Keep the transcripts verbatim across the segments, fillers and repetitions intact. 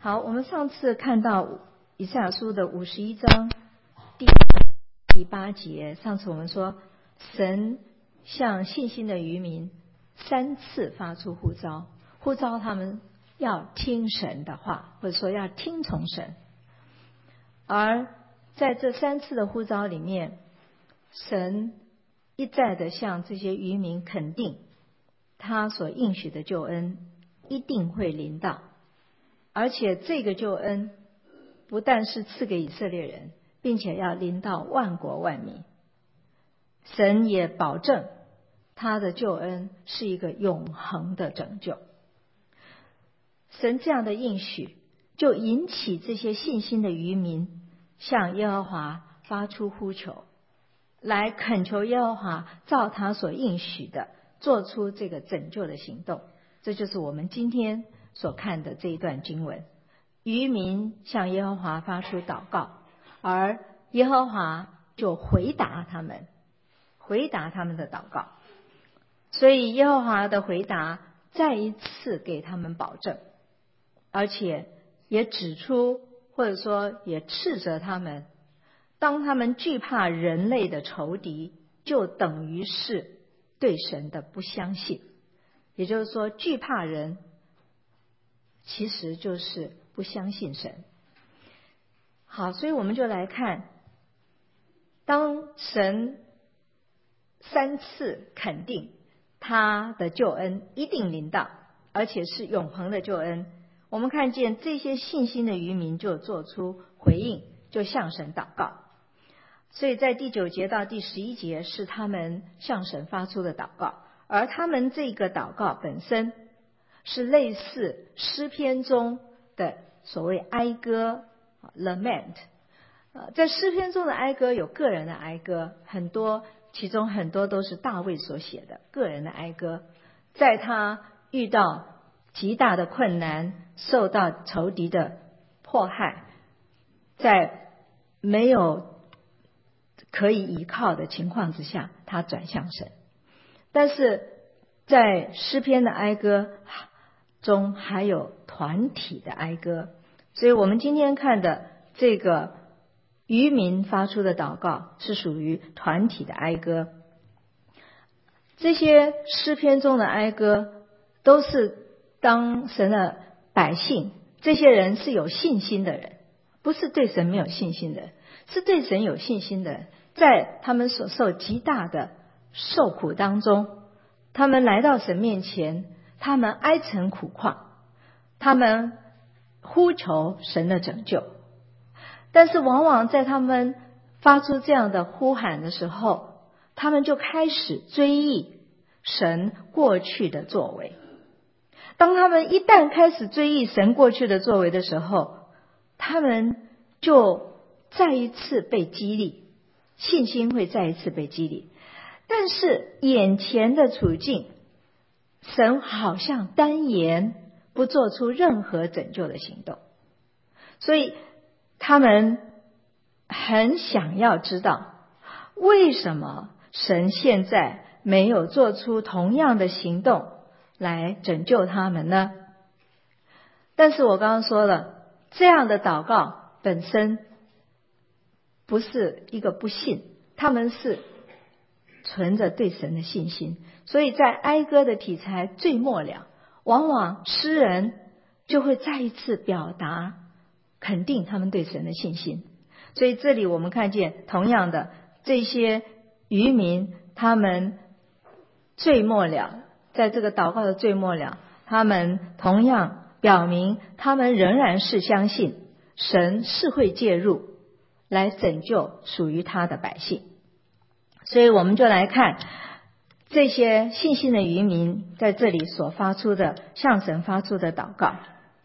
好，我们上次看到以赛亚书的五十一章第第八节，上次我们说神向信心的渔民三次发出呼召，呼召他们要听神的话，或者说要听从神。而在这三次的呼召里面，神一再的向这些渔民肯定他所应许的救恩一定会临到，而且这个救恩不但是赐给以色列人，并且要临到万国万民。神也保证他的救恩是一个永恒的拯救。神这样的应许就引起这些信心的渔民向耶和华发出呼求，来恳求耶和华照他所应许的做出这个拯救的行动。这就是我们今天所看的这一段经文。渔民向耶和华发出祷告，而耶和华就回答他们，回答他们的祷告。所以耶和华的回答再一次给他们保证，而且也指出，或者说也斥责他们，当他们惧怕人类的仇敌，就等于是对神的不相信。也就是说，惧怕人其实就是不相信神。好，所以我们就来看，当神三次肯定他的救恩一定临到，而且是永恒的救恩，我们看见这些信心的渔民就做出回应，就向神祷告。所以在第九节到第十一节是他们向神发出的祷告，而他们这个祷告本身是类似诗篇中的所谓哀歌 lament。 在诗篇中的哀歌有个人的哀歌，很多，其中很多都是大卫所写的个人的哀歌。在他遇到极大的困难，受到仇敌的迫害，在没有可以依靠的情况之下，他转向神。但是在诗篇的哀歌中还有团体的哀歌，所以我们今天看的这个渔民发出的祷告是属于团体的哀歌。这些诗篇中的哀歌都是当神的百姓，这些人是有信心的人，不是对神没有信心的人，是对神有信心的人，在他们所受极大的受苦当中，他们来到神面前，他们哀沉苦况，他们呼求神的拯救。但是往往在他们发出这样的呼喊的时候，他们就开始追忆神过去的作为。当他们一旦开始追忆神过去的作为的时候，他们就再一次被激励，信心会再一次被激励。但是眼前的处境，神好像单言不做出任何拯救的行动，所以他们很想要知道，为什么神现在没有做出同样的行动来拯救他们呢？但是我刚刚说了，这样的祷告本身不是一个不信，他们是存着对神的信心。所以在哀歌的题材最末了，往往诗人就会再一次表达肯定他们对神的信心。所以这里我们看见，同样的，这些渔民他们最末了，在这个祷告的最末了，他们同样表明他们仍然是相信神是会介入来拯救属于他的百姓。所以我们就来看这些信心的渔民在这里所发出的向神发出的祷告。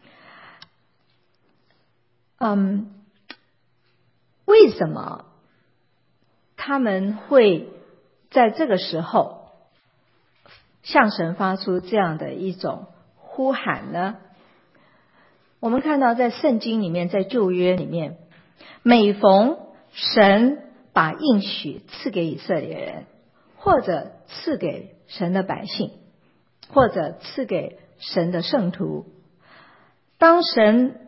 嗯，为什么他们会在这个时候向神发出这样的一种呼喊呢？我们看到在圣经里面，在旧约里面，每逢神把应许赐给以色列人，或者赐给神的百姓，或者赐给神的圣徒，当神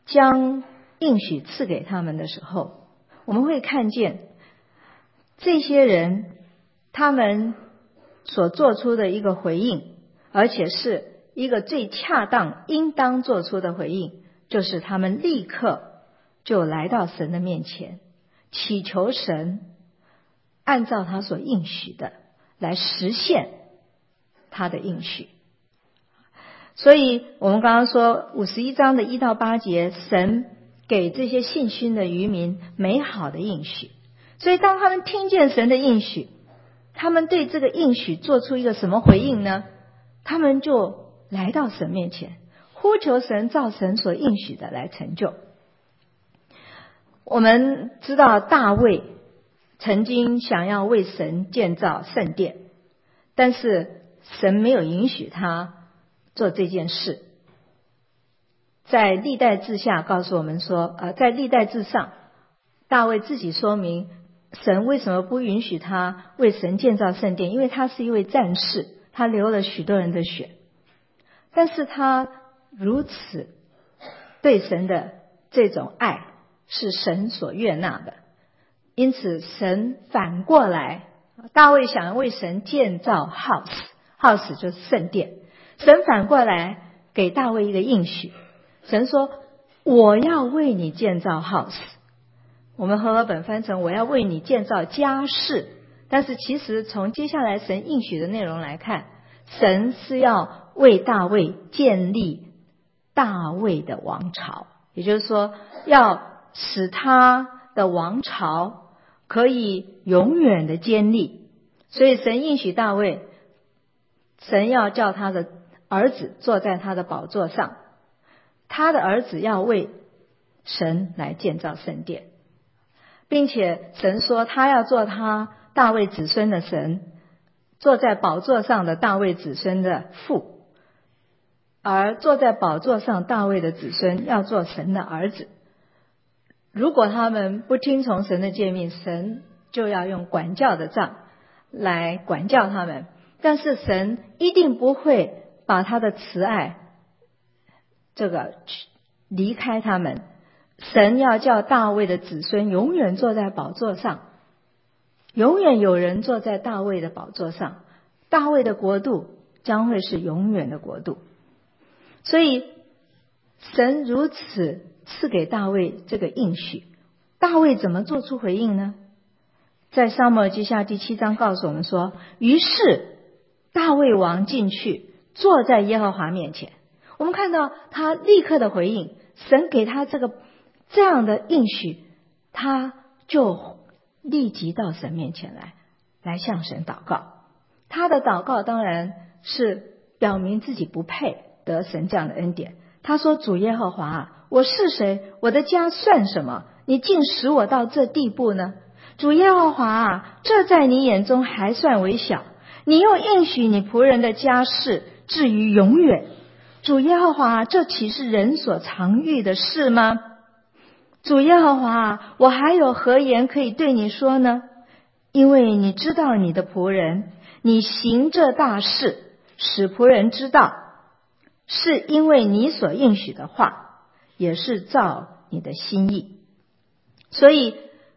将应许赐给他们的时候，我们会看见这些人他们所做出的一个回应，而且是一个最恰当应当做出的回应，就是他们立刻就来到神的面前，祈求神按照他所应许的来实现他的应许。所以我们刚刚说五十一章的一到八节，神给这些信心的渔民美好的应许。所以当他们听见神的应许，他们对这个应许做出一个什么回应呢？他们就来到神面前，呼求神照神所应许的来成就。我们知道大卫曾经想要为神建造圣殿，但是神没有允许他做这件事。在历代志下告诉我们说，呃，在历代志上，大卫自己说明神为什么不允许他为神建造圣殿，因为他是一位战士，他流了许多人的血。但是他如此对神的这种爱是神所悦纳的，因此神反过来，大卫想要为神建造 house house 就是圣殿，神反过来给大卫一个应许，神说我要为你建造 house， 我们和合本翻成我要为你建造家室，但是其实从接下来神应许的内容来看，神是要为大卫建立大卫的王朝，也就是说要使他的王朝可以永远的坚立。所以神应许大卫，神要叫他的儿子坐在他的宝座上，他的儿子要为神来建造圣殿，并且神说他要做他大卫子孙的神，坐在宝座上的大卫子孙的父，而坐在宝座上大卫的子孙要做神的儿子。如果他们不听从神的诫命，神就要用管教的杖来管教他们，但是神一定不会把他的慈爱这个离开他们。神要叫大卫的子孙永远坐在宝座上，永远有人坐在大卫的宝座上，大卫的国度将会是永远的国度。所以神如此赐给大卫这个应许，大卫怎么做出回应呢？在撒母耳记下第七章告诉我们说，于是大卫王进去坐在耶和华面前。我们看到他立刻的回应，神给他这个这样的应许，他就立即到神面前来来向神祷告。他的祷告当然是表明自己不配得神这样的恩典。他说，主耶和华啊，我是谁？我的家算什么？你竟使我到这地步呢？主耶和华啊，这在你眼中还算为小，你又应许你仆人的家事至于永远。主耶和华啊，这岂是人所常遇的事吗？主耶和华啊，我还有何言可以对你说呢？因为你知道你的仆人，你行这大事，使仆人知道，是因为你所应许的话，也是照你的心意。所以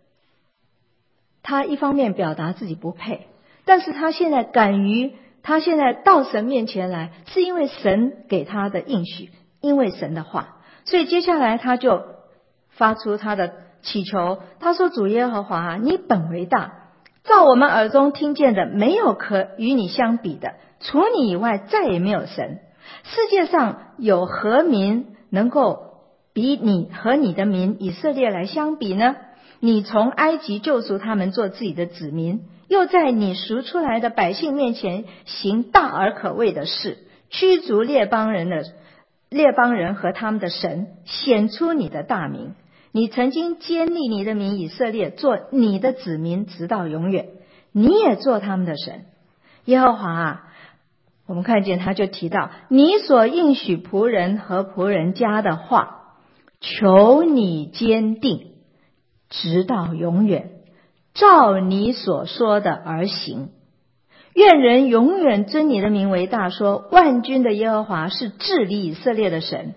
他一方面表达自己不配，但是他现在敢于，他现在到神面前来，是因为神给他的应许，因为神的话。所以接下来他就发出他的祈求，他说，主耶和华啊，你本为大，照我们耳中听见的，没有可与你相比的，除你以外再也没有神。世界上有何民能够比你和你的民以色列来相比呢？你从埃及救赎他们做自己的子民，又在你赎出来的百姓面前行大而可畏的事，驱逐列邦人的列邦人和他们的神，显出你的大名。你曾经坚立你的民以色列，做你的子民直到永远，你也做他们的神。耶和华啊，我们看见他就提到，你所应许仆人和仆人家的话，求你坚定，直到永远，照你所说的而行。愿人永远尊你的名为大，说万军的耶和华是治理以色列的神。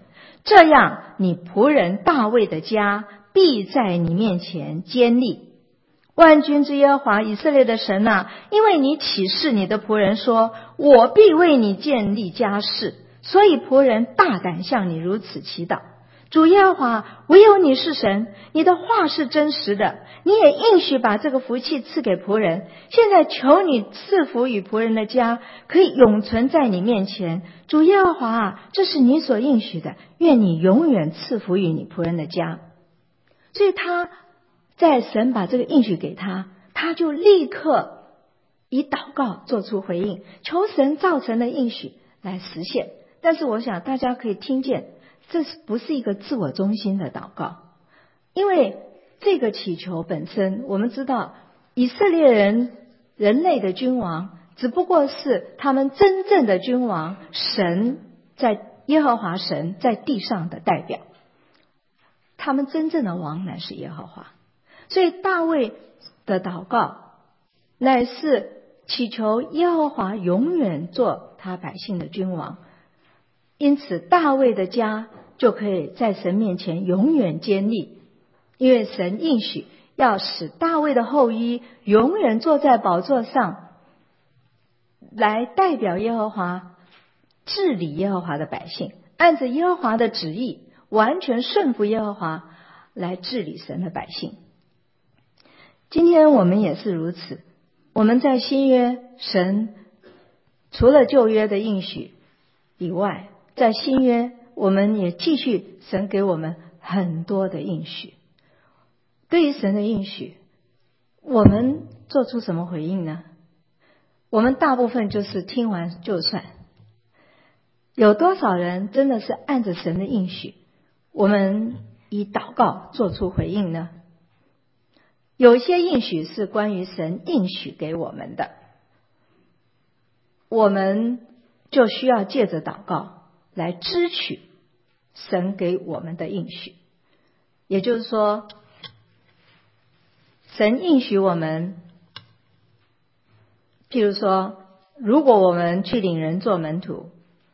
这样你仆人大卫的家必在你面前坚立。万军之耶和华以色列的神啊，因为你启示你的仆人说，我必为你建立家室，所以仆人大胆向你如此祈祷。主耶和华，唯有你是神，你的话是真实的，你也应许把这个福气赐给仆人。现在求你赐福与仆人的家，可以永存在你面前。主耶和华啊，这是你所应许的，愿你永远赐福于你仆人的家。所以他在神把这个应许给他，他就立刻以祷告做出回应，求神造成的应许来实现。但是我想大家可以听见，这不是一个自我中心的祷告，因为这个祈求本身，我们知道以色列人人类的君王只不过是他们真正的君王，神在耶和华神在地上的代表，他们真正的王乃是耶和华。所以大卫的祷告乃是祈求耶和华永远做他百姓的君王，因此大卫的家就可以在神面前永远坚立，因为神应许要使大卫的后裔永远坐在宝座上，来代表耶和华治理耶和华的百姓，按着耶和华的旨意完全顺服耶和华来治理神的百姓。今天我们也是如此，我们在新约，神除了旧约的应许以外，在新约我们也继续神给我们很多的应许。对于神的应许，我们做出什么回应呢？我们大部分就是听完就算。有多少人真的是按着神的应许，我们以祷告做出回应呢？有些应许是关于神应许给我们的，我们就需要借着祷告来支取神给我们的应许。也就是说，神应许我们，譬如说，如果我们去领人做门徒，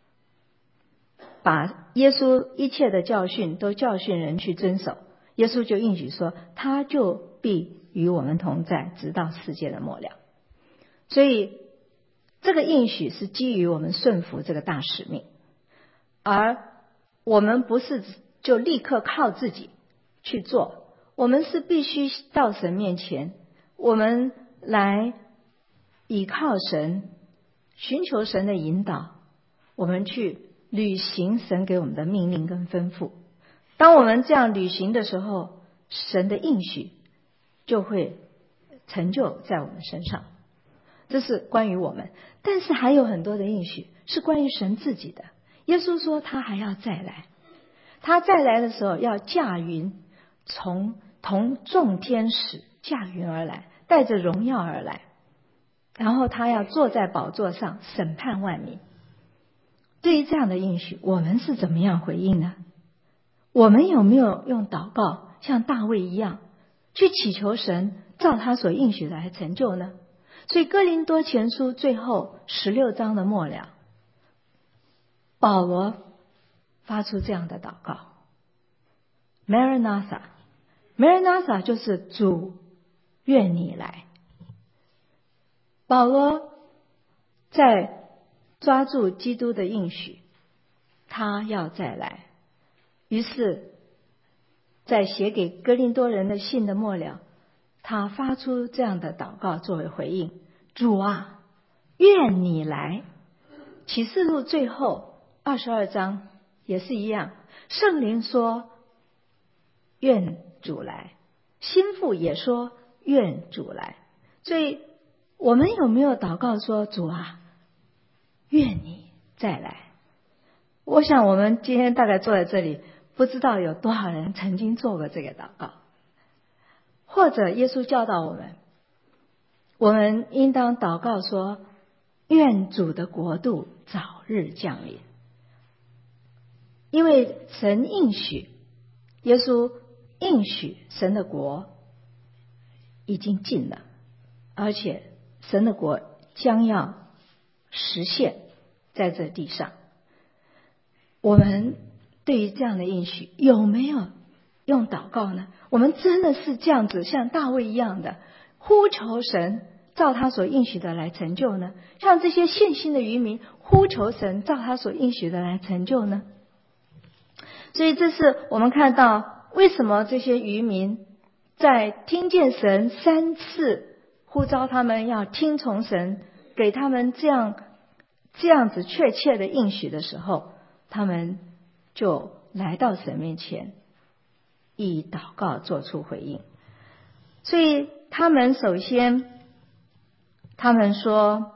把耶稣一切的教训都教训人去遵守，耶稣就应许说，他就必与我们同在，直到世界的末了。所以这个应许是基于我们顺服这个大使命，而我们不是就立刻靠自己去做，我们是必须到神面前，我们来倚靠神，寻求神的引导，我们去履行神给我们的命令跟吩咐。当我们这样履行的时候，神的应许就会成就在我们身上。这是关于我们，但是还有很多的应许是关于神自己的。耶稣说他还要再来，他再来的时候要驾云，从同众天使驾云而来，带着荣耀而来，然后他要坐在宝座上审判万民。对于这样的应许，我们是怎么样回应呢？我们有没有用祷告像大卫一样去祈求神照他所应许的来成就呢？所以哥林多前书最后十六章的末了，保罗发出这样的祷告 Maranatha Maranatha 就是主愿你来。保罗在抓住基督的应许，他要再来，于是在写给哥林多人的信的末了，他发出这样的祷告作为回应：主啊，愿你来。启示录最后二十二章也是一样，圣灵说愿主来，心腹也说愿主来。所以我们有没有祷告说，主啊，愿你再来？我想我们今天大概坐在这里，不知道有多少人曾经做过这个祷告。或者耶稣教导我们，我们应当祷告说，愿主的国度早日降临。因为神应许，耶稣应许神的国已经近了，而且神的国将要实现在这地上。我们对于这样的应许有没有用祷告呢？我们真的是这样子像大卫一样的呼求神照他所应许的来成就呢？像这些信心的渔民呼求神照他所应许的来成就呢？所以这是我们看到为什么这些渔民在听见神三次呼召他们要听从神给他们这样这样子确切的应许的时候，他们就来到神面前以祷告做出回应。所以他们首先他们说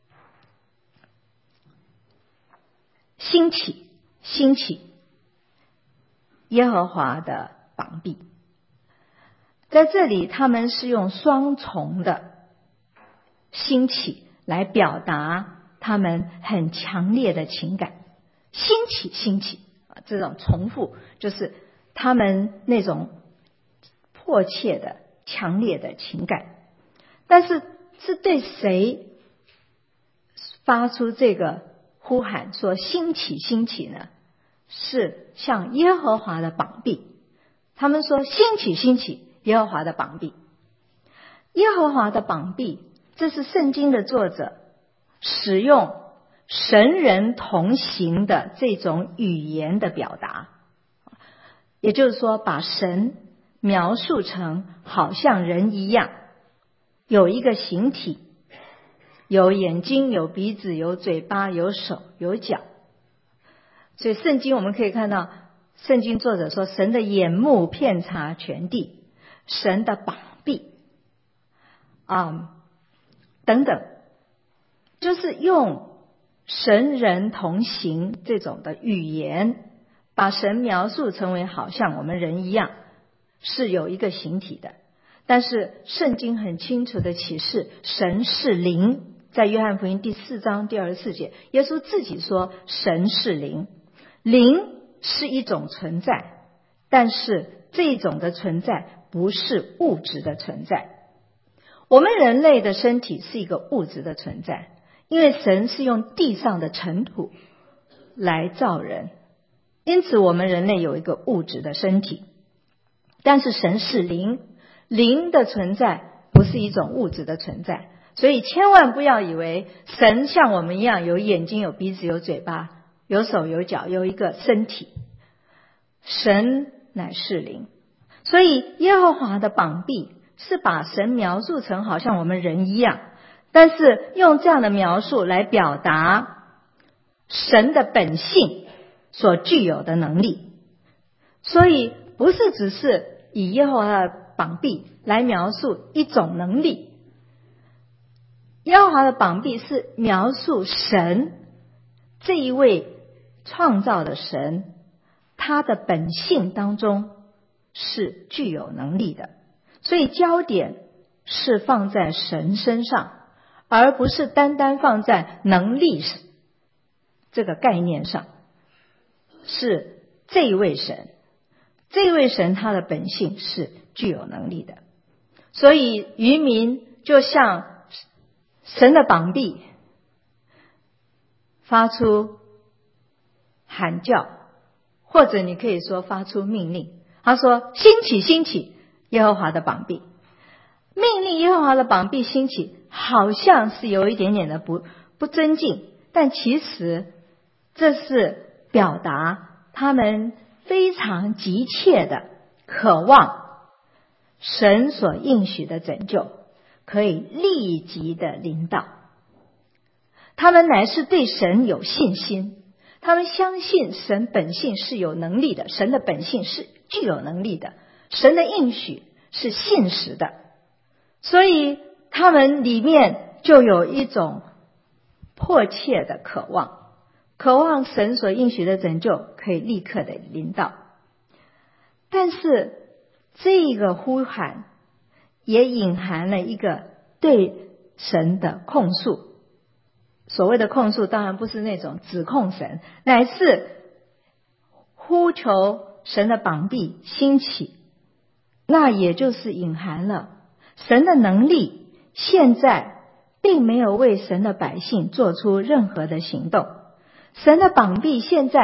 兴起兴起耶和华的膀臂，在这里他们是用双重的兴起来表达他们很强烈的情感。兴起兴起这种重复就是他们那种迫切的强烈的情感。但是是对谁发出这个呼喊说兴起兴起呢？是向耶和华的膀臂。他们说兴起兴起耶和华的膀臂。耶和华的膀臂，这是圣经的作者使用神人同行的这种语言的表达，也就是说把神描述成好像人一样，有一个形体，有眼睛，有鼻子，有嘴巴，有手，有脚。所以圣经我们可以看到，圣经作者说神的眼目遍察全地，神的膀臂啊、嗯、等等，就是用神人同行这种的语言，把神描述成为好像我们人一样，是有一个形体的。但是圣经很清楚的启示神是灵，在约翰福音第四章第二十四节，耶稣自己说神是灵。灵是一种存在，但是这种的存在不是物质的存在。我们人类的身体是一个物质的存在，因为神是用地上的尘土来造人，因此我们人类有一个物质的身体。但是神是灵，灵的存在不是一种物质的存在，所以千万不要以为神像我们一样有眼睛，有鼻子，有嘴巴，有手有脚，有一个身体。神乃是灵，所以耶和华的膀臂是把神描述成好像我们人一样，但是用这样的描述来表达神的本性所具有的能力。所以不是只是以耶和华的膀臂来描述一种能力，耶和华的膀臂是描述神这一位创造的神，他的本性当中是具有能力的。所以焦点是放在神身上，而不是单单放在能力这个概念上。是这一位神，这一位神他的本性是具有能力的。所以渔民就像神的膀臂发出喊叫，或者你可以说发出命令。他说兴起兴起耶和华的膀臂，命令耶和华的膀臂兴起，好像是有一点点的不不尊敬，但其实这是表达他们非常急切的渴望神所应许的拯救可以立即的临到。他们乃是对神有信心，他们相信神本性是有能力的，神的本性是具有能力的，神的应许是信实的，所以他们里面就有一种迫切的渴望，渴望神所应许的拯救可以立刻的临到。但是这个呼喊也隐含了一个对神的控诉。所谓的控诉当然不是那种指控神，乃是呼求神的膀臂兴起，那也就是隐含了神的能力现在并没有为神的百姓做出任何的行动。神的膀臂现在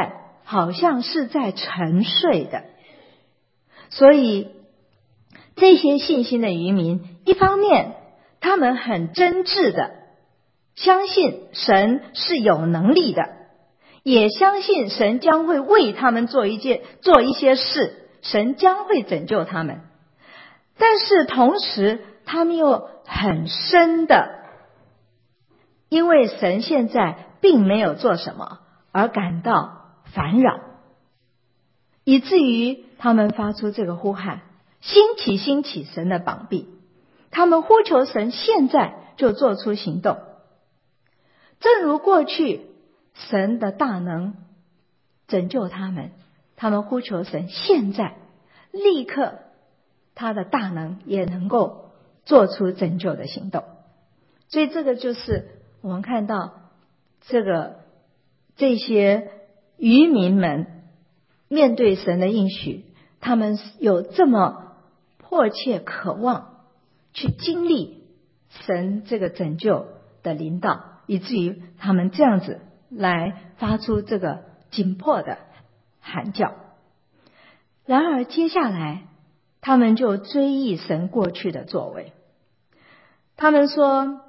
好像是在沉睡的。所以这些信心的渔民，一方面他们很真挚的相信神是有能力的，也相信神将会为他们做一件做一些事，神将会拯救他们。但是同时他们又很深的因为神现在并没有做什么而感到烦扰，以至于他们发出这个呼喊：兴起，兴起，神的膀臂。他们呼求神现在就做出行动，正如过去神的大能拯救他们，他们呼求神现在立刻他的大能也能够做出拯救的行动。所以这个就是我们看到这个这些渔民们面对神的应许，他们有这么迫切渴望去经历神这个拯救的临到，以至于他们这样子来发出这个紧迫的喊叫。然而接下来他们就追忆神过去的作为，他们说：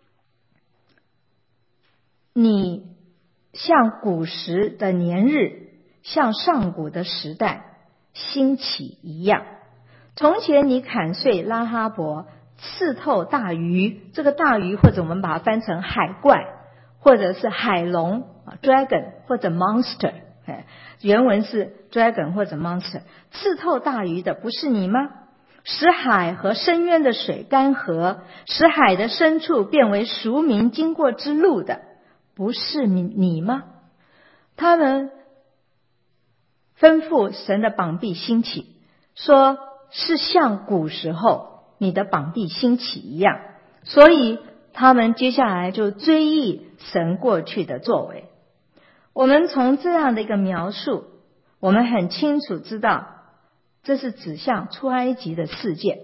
你像古时的年日，像上古的时代兴起一样。从前你砍碎拉哈伯，刺透大鱼，这个大鱼或者我们把它翻成海怪，或者是海龙 dragon 或者 monster， 原文是 dragon 或者 monster。 刺透大鱼的不是你吗？使海和深渊的水干涸，使海的深处变为赎民经过之路的不是你吗？他们吩咐神的膀臂兴起，说是像古时候你的膀臂兴起一样。所以他们接下来就追忆神过去的作为。我们从这样的一个描述，我们很清楚知道这是指向出埃及的事件。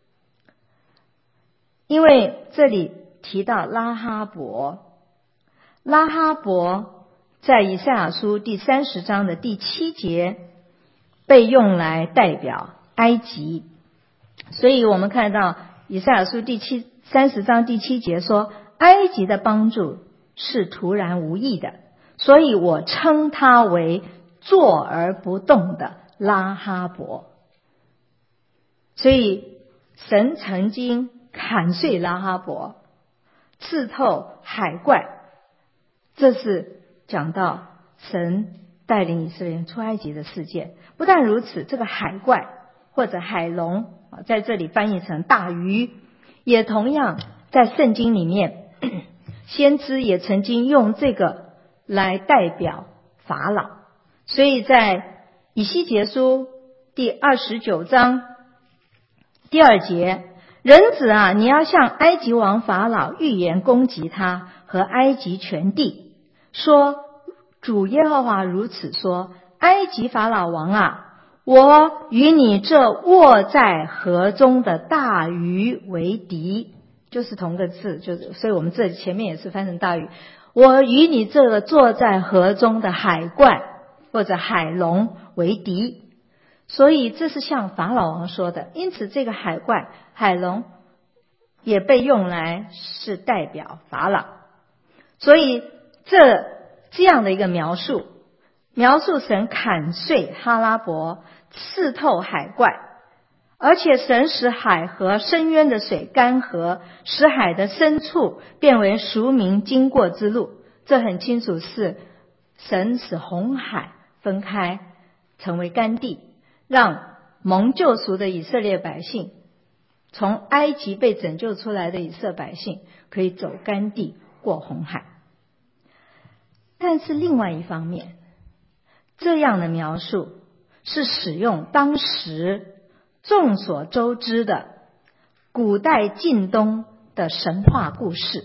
因为这里提到拉哈伯，拉哈伯在以赛亚书第三十章的第七节被用来代表埃及，所以我们看到以赛亚书第七三十章第七节说，埃及的帮助是突然无益的，所以我称他为坐而不动的拉哈伯。所以神曾经砍碎拉哈伯，刺透海怪，这是讲到神带领以色列人出埃及的事件。不但如此，这个海怪或者海龙在这里翻译成大鱼，也同样在圣经里面先知也曾经用这个来代表法老。所以在以西结书第二十九章第二节，人子啊，你要向埃及王法老预言攻击他和埃及全地，说主耶和华如此说，埃及法老王啊，我与你这卧在河中的大鱼为敌，就是同个字，就是所以我们这前面也是翻成大鱼。我与你这个坐在河中的海怪或者海龙为敌。所以这是向法老王说的，因此这个海怪海龙也被用来是代表法老。所以这这样的一个描述，描述神砍碎哈拉伯，刺透海怪，而且神使海和深渊的水干涸，使海的深处变为赎民经过之路。这很清楚是神使红海分开成为干地，让蒙救赎的以色列百姓，从埃及被拯救出来的以色列百姓可以走干地过红海。但是另外一方面，这样的描述是使用当时众所周知的古代近东的神话故事。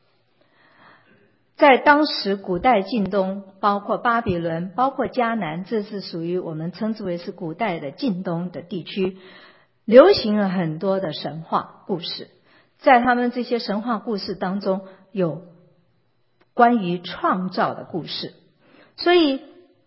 在当时古代近东，包括巴比伦，包括迦南，这是属于我们称之为是古代的近东的地区，流行了很多的神话故事。在他们这些神话故事当中，有关于创造的故事。所以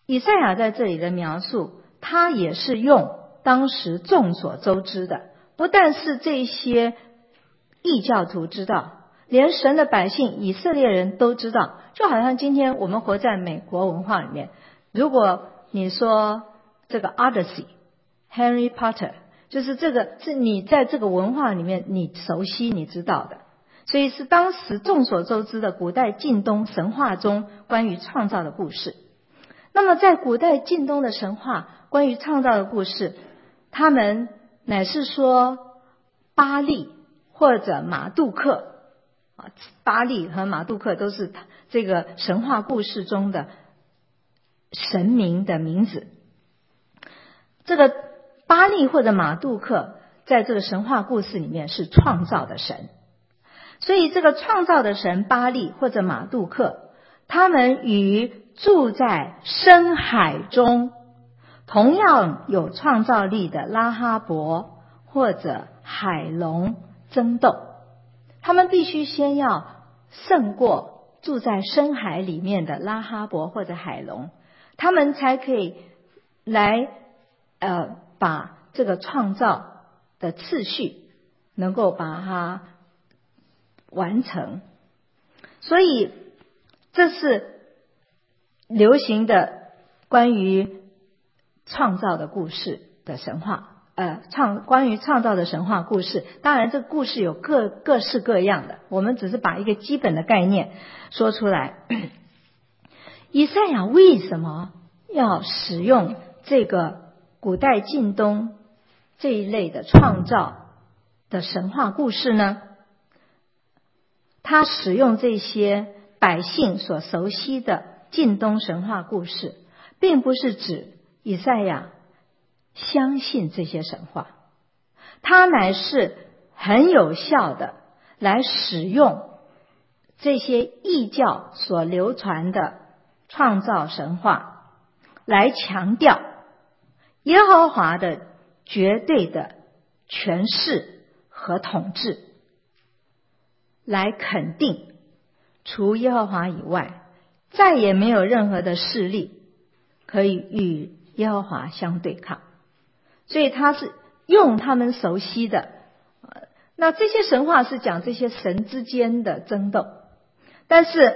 以赛亚在这里的描述，他也是用当时众所周知的，不但是这些异教徒知道，连神的百姓以色列人都知道。就好像今天我们活在美国文化里面，如果你说这个 Odyssey Harry Potter， 就是这个是你在这个文化里面你熟悉你知道的，所以是当时众所周知的古代近东神话中关于创造的故事。那么在古代近东的神话关于创造的故事，他们乃是说巴力或者马杜克，巴力和马杜克都是这个神话故事中的神明的名字。这个巴力或者马杜克在这个神话故事里面是创造的神，所以这个创造的神巴力或者马杜克，他们与住在深海中同样有创造力的拉哈伯或者海龙争斗。他们必须先要胜过住在深海里面的拉哈伯或者海龙，他们才可以来呃把这个创造的次序能够把它完成。所以这是流行的关于创造的故事的神话，呃，创关于创造的神话故事。当然这个故事有各各式各样的，我们只是把一个基本的概念说出来。以赛亚为什么要使用这个古代近东这一类的创造的神话故事呢？他使用这些百姓所熟悉的近东神话故事，并不是指以赛亚相信这些神话，他乃是很有效的来使用这些异教所流传的创造神话，来强调耶和华的绝对的权势和统治，来肯定除耶和华以外再也没有任何的势力可以与耶和华相对抗。所以他是用他们熟悉的，那这些神话是讲这些神之间的争斗，但是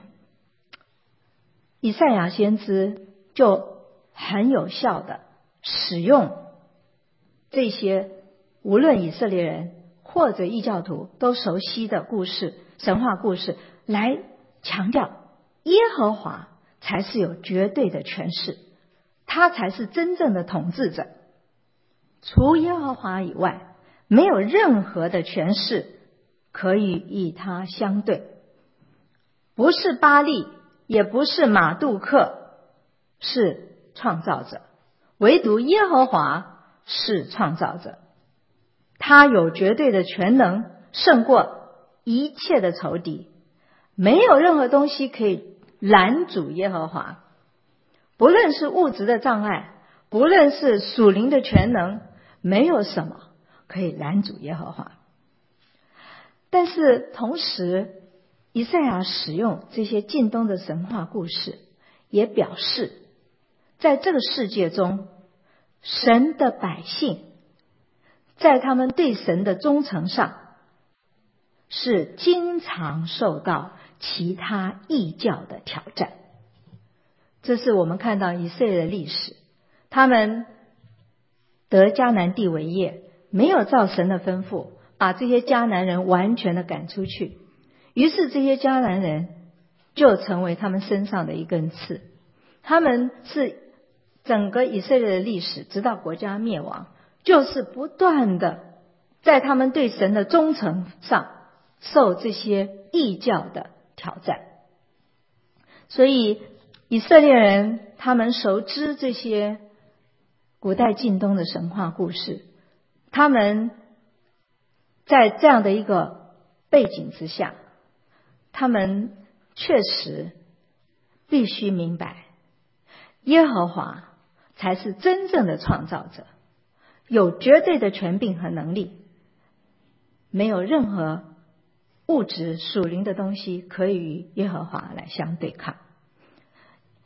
以赛亚先知就很有效的使用这些无论以色列人或者异教徒都熟悉的故事，神话故事，来强调耶和华才是有绝对的权势，他才是真正的统治者，除耶和华以外没有任何的权势可以与他相对，不是巴力也不是马杜克是创造者，唯独耶和华是创造者，他有绝对的全能，胜过一切的仇敌，没有任何东西可以拦阻耶和华，不论是物质的障碍，不论是属灵的全能，没有什么可以拦阻耶和华。但是同时以赛亚使用这些近东的神话故事，也表示在这个世界中，神的百姓在他们对神的忠诚上是经常受到其他异教的挑战。这是我们看到以色列的历史，他们得迦南地为业，没有照神的吩咐把这些迦南人完全的赶出去，于是这些迦南人就成为他们身上的一根刺。他们是整个以色列的历史直到国家灭亡，就是不断的在他们对神的忠诚上受这些异教的挑战。所以以色列人他们熟知这些古代近东的神话故事，他们在这样的一个背景之下，他们确实必须明白耶和华才是真正的创造者，有绝对的权柄和能力，没有任何物质属灵的东西可以与耶和华来相对抗。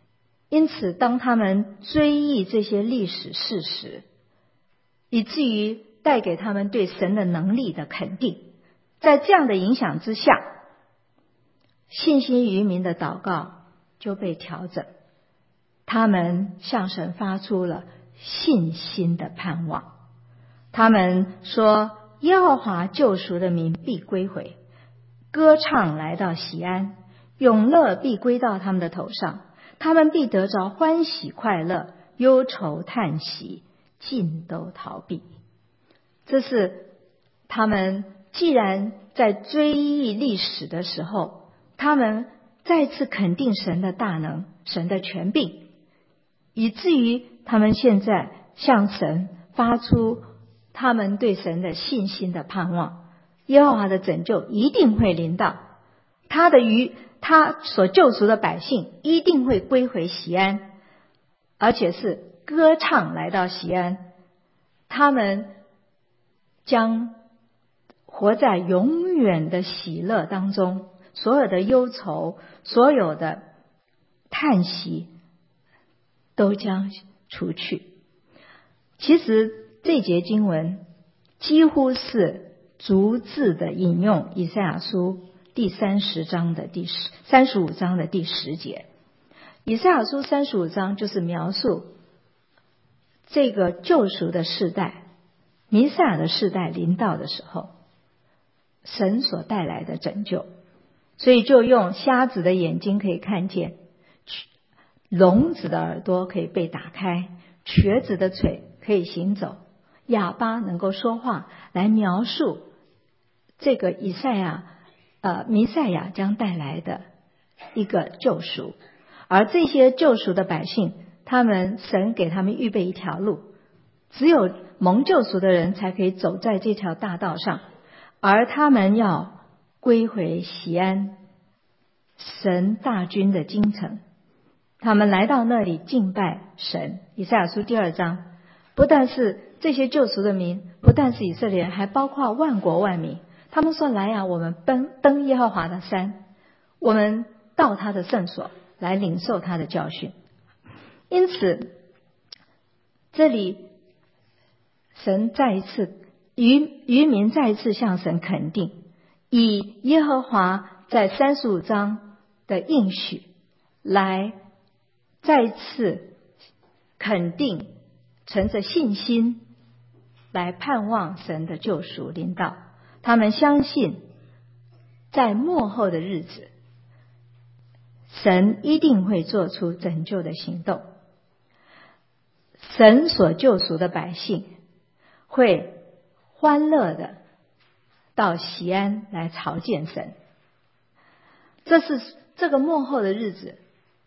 因此当他们追忆这些历史事实，以至于带给他们对神的能力的肯定，在这样的影响之下，信心渔民的祷告就被调整，他们向神发出了信心的盼望。他们说，耶和华救赎的民必归回，歌唱来到锡安，永乐必归到他们的头上，他们必得着欢喜快乐，忧愁叹息尽都逃避。这是他们既然在追忆历史的时候，他们再次肯定神的大能，神的权柄，以至于他们现在向神发出他们对神的信心的盼望。耶和华的拯救一定会临到，他的于他所救赎的百姓一定会归回锡安，而且是歌唱来到锡安，他们将活在永远的喜乐当中，所有的忧愁，所有的叹息都将除去。其实这节经文几乎是逐字的引用以赛亚书第三十章的第十三十五章的第十节。以赛亚书三十五章就是描述这个救赎的世代，弥赛亚的世代临到的时候，神所带来的拯救。所以就用瞎子的眼睛可以看见，聋子的耳朵可以被打开，瘸子的腿可以行走，哑巴能够说话，来描述这个以赛亚呃弥赛亚将带来的一个救赎。而这些救赎的百姓，他们神给他们预备一条路，只有蒙救赎的人才可以走在这条大道上，而他们要归回锡安，神大军的京城，他们来到那里敬拜神。以赛亚书第二章不但是这些救赎的民，不但是以色列人，还包括万国万民。他们说，来啊，我们奔登耶和华的山，我们到他的圣所来领受他的教训。因此这里神再一次渔渔民再一次向神肯定，以耶和华在三十五章的应许来再次肯定，存着信心来盼望神的救赎临到。他们相信在末后的日子，神一定会做出拯救的行动，神所救赎的百姓会欢乐的到锡安来朝见神。这是这个末后的日子，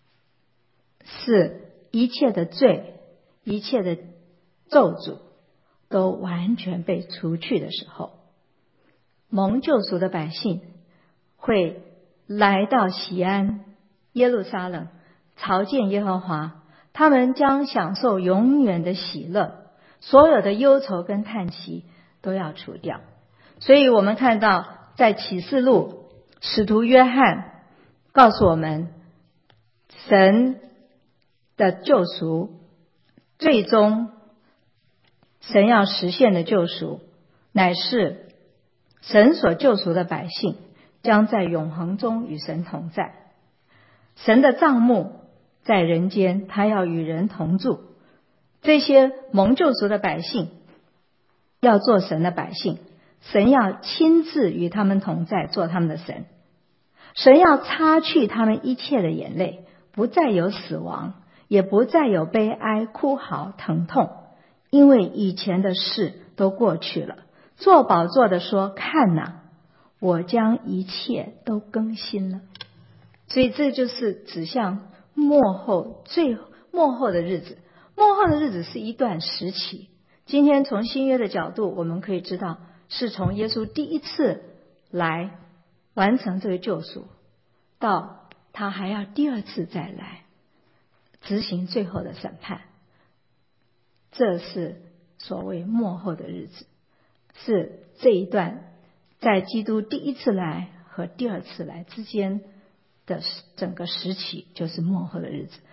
是一切的罪，一切的咒诅都完全被除去的时候。蒙救赎的百姓会来到锡安耶路撒冷朝见耶和华，他们将享受永远的喜乐，所有的忧愁跟叹息都要除掉。所以我们看到在启示录，使徒约翰告诉我们，神的救赎，最终神要实现的救赎，乃是神所救赎的百姓将在永恒中与神同在。神的帐幕在人间，他要与人同住。这些蒙救赎的百姓要做神的百姓，神要亲自与他们同在，做他们的神。神要擦去他们一切的眼泪，不再有死亡，也不再有悲哀、哭嚎、疼痛，因为以前的事都过去了。坐宝座的说，看哪，我将一切都更新了。所以这就是指向末后最末后的日子。末后的日子是一段时期，今天从新约的角度，我们可以知道是从耶稣第一次来完成这个救赎，到他还要第二次再来执行最后的审判。这是所谓末后的日子，是这一段在基督第一次来和第二次来之间的整个时期，就是末后的日子。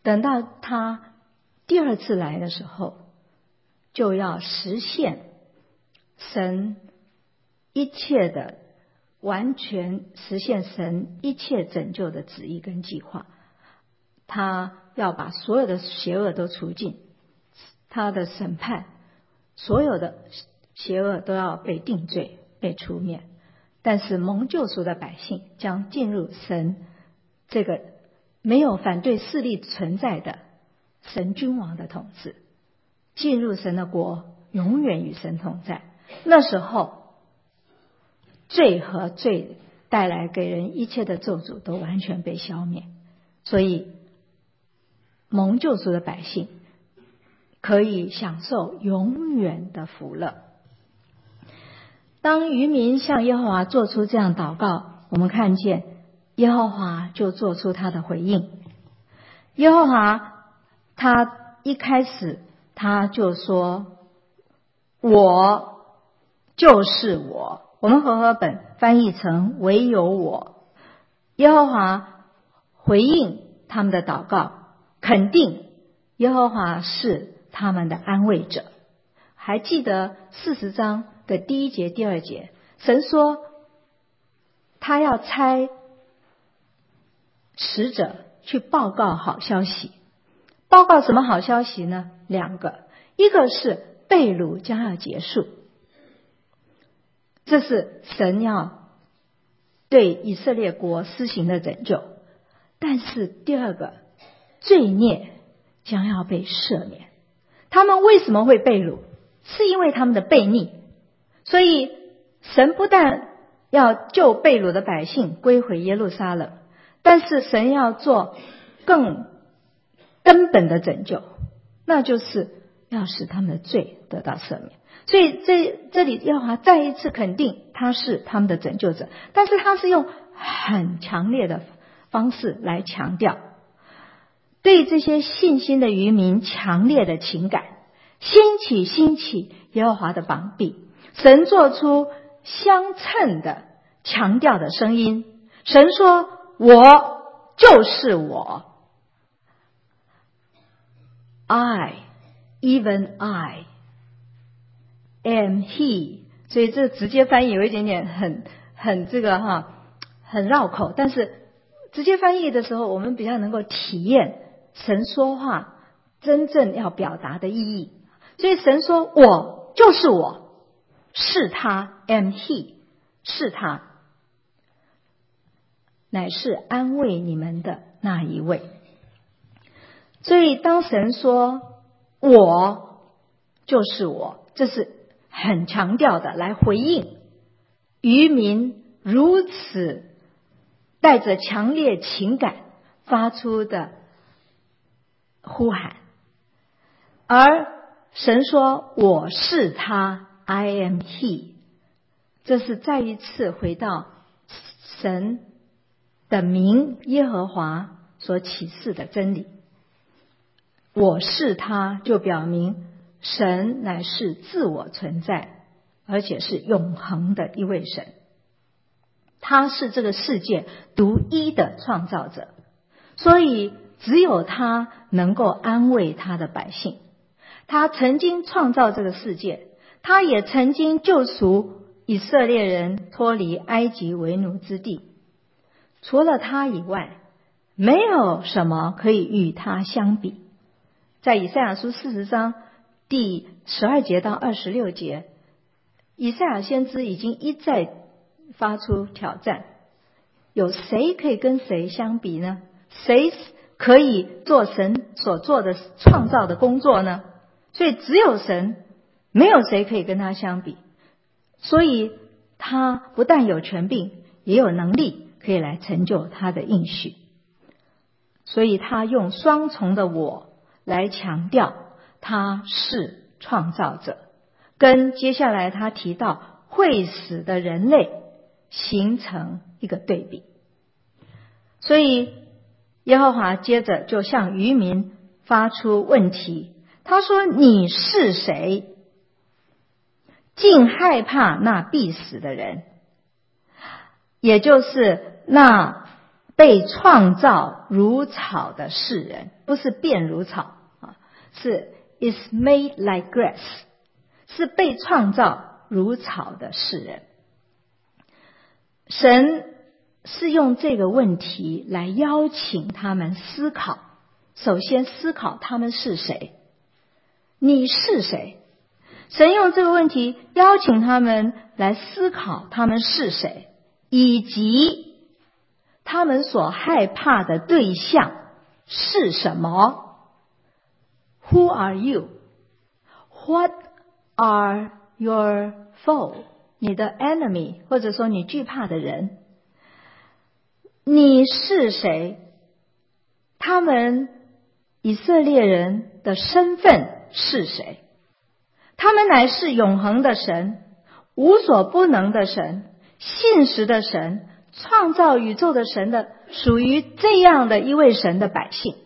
等到他第二次来的时候，就要实现神一切的完全实现神一切拯救的旨意跟计划。他要把所有的邪恶都除尽，他的审判所有的邪恶都要被定罪被除灭，但是蒙救赎的百姓将进入神这个没有反对势力存在的神君王的统治，进入神的国，永远与神同在。那时候罪和罪带来给人一切的咒诅都完全被消灭，所以蒙救赎的百姓可以享受永远的福乐。当渔民向耶和华做出这样祷告，我们看见耶和华就做出他的回应。耶和华他一开始他就说，我就是我，我们和合本翻译成唯有我。耶和华回应他们的祷告，肯定耶和华是他们的安慰者。还记得四十章的第一节第二节，神说他要差使者去报告好消息。报告什么好消息呢？两个，一个是被掳将要结束，这是神要对以色列国施行的拯救。但是第二个，罪孽将要被赦免。他们为什么会被掳？是因为他们的悖逆。所以神不但要救被掳的百姓归回耶路撒冷，但是神要做更根本的拯救，那就是要使他们的罪得到赦免。所以这这里耶和华再一次肯定他是他们的拯救者，但是他是用很强烈的方式来强调对这些信心的渔民强烈的情感。兴起兴起耶和华的膀臂，神做出相称的强调的声音。神说，我就是我， I even I am he。 所以这直接翻译有一点点很很这个哈很绕口，但是直接翻译的时候我们比较能够体验神说话真正要表达的意义。所以神说，我就是我，是他 am he， 是他，乃是安慰你们的那一位。所以当神说我就是我，这是很强调的来回应渔民如此带着强烈情感发出的呼喊。而神说我是他 I am he， 这是再一次回到神的名耶和华所启示的真理。我是他就表明神乃是自我存在，而且是永恒的一位神。他是这个世界独一的创造者，所以只有他能够安慰他的百姓。他曾经创造这个世界，他也曾经救赎以色列人脱离埃及为奴之地。除了他以外，没有什么可以与他相比。在以赛亚书四十章第十二节到二十六节，以赛亚先知已经一再发出挑战，有谁可以跟谁相比呢？谁可以做神所做的创造的工作呢？所以只有神，没有谁可以跟他相比。所以他不但有权柄，也有能力可以来成就他的应许。所以他用双重的我来强调他是创造者，跟接下来他提到会死的人类形成一个对比。所以耶和华接着就向渔民发出问题，他说，你是谁？竟害怕那必死的人，也就是那被创造如草的世人，不是变如草啊，是 is made like grass， 是被创造如草的世人。神是用这个问题来邀请他们思考，首先思考他们是谁，你是谁？神用这个问题邀请他们来思考他们是谁，以及他们所害怕的对象是什么。 Who are you? What are your foe? 你的 enemy， 或者说你惧怕的人，你是谁？他们以色列人的身份是谁？他们乃是永恒的神，无所不能的神，信实的神，创造宇宙的神的，属于这样的一位神的百姓。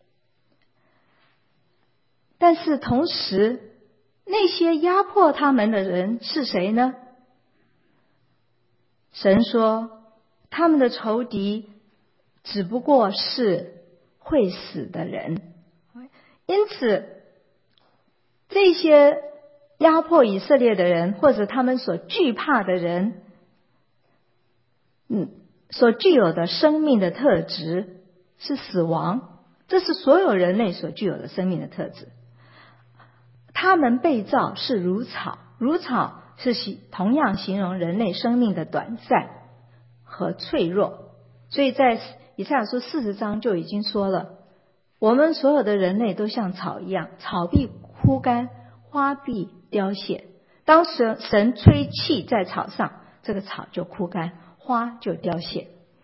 但是同时，那些压迫他们的人是谁呢？神说，他们的仇敌只不过是会死的人。因此，这些压迫以色列的人，或者他们所惧怕的人，嗯，所具有的生命的特质是死亡，这是所有人类所具有的生命的特质。他们被造是如草，如草是同样形容人类生命的短暂和脆弱。所以在以赛亚书四十章就已经说了，我们所有的人类都像草一样，草必枯干，花必凋谢。当神神吹气在草上，这个草就枯干，花就凋谢。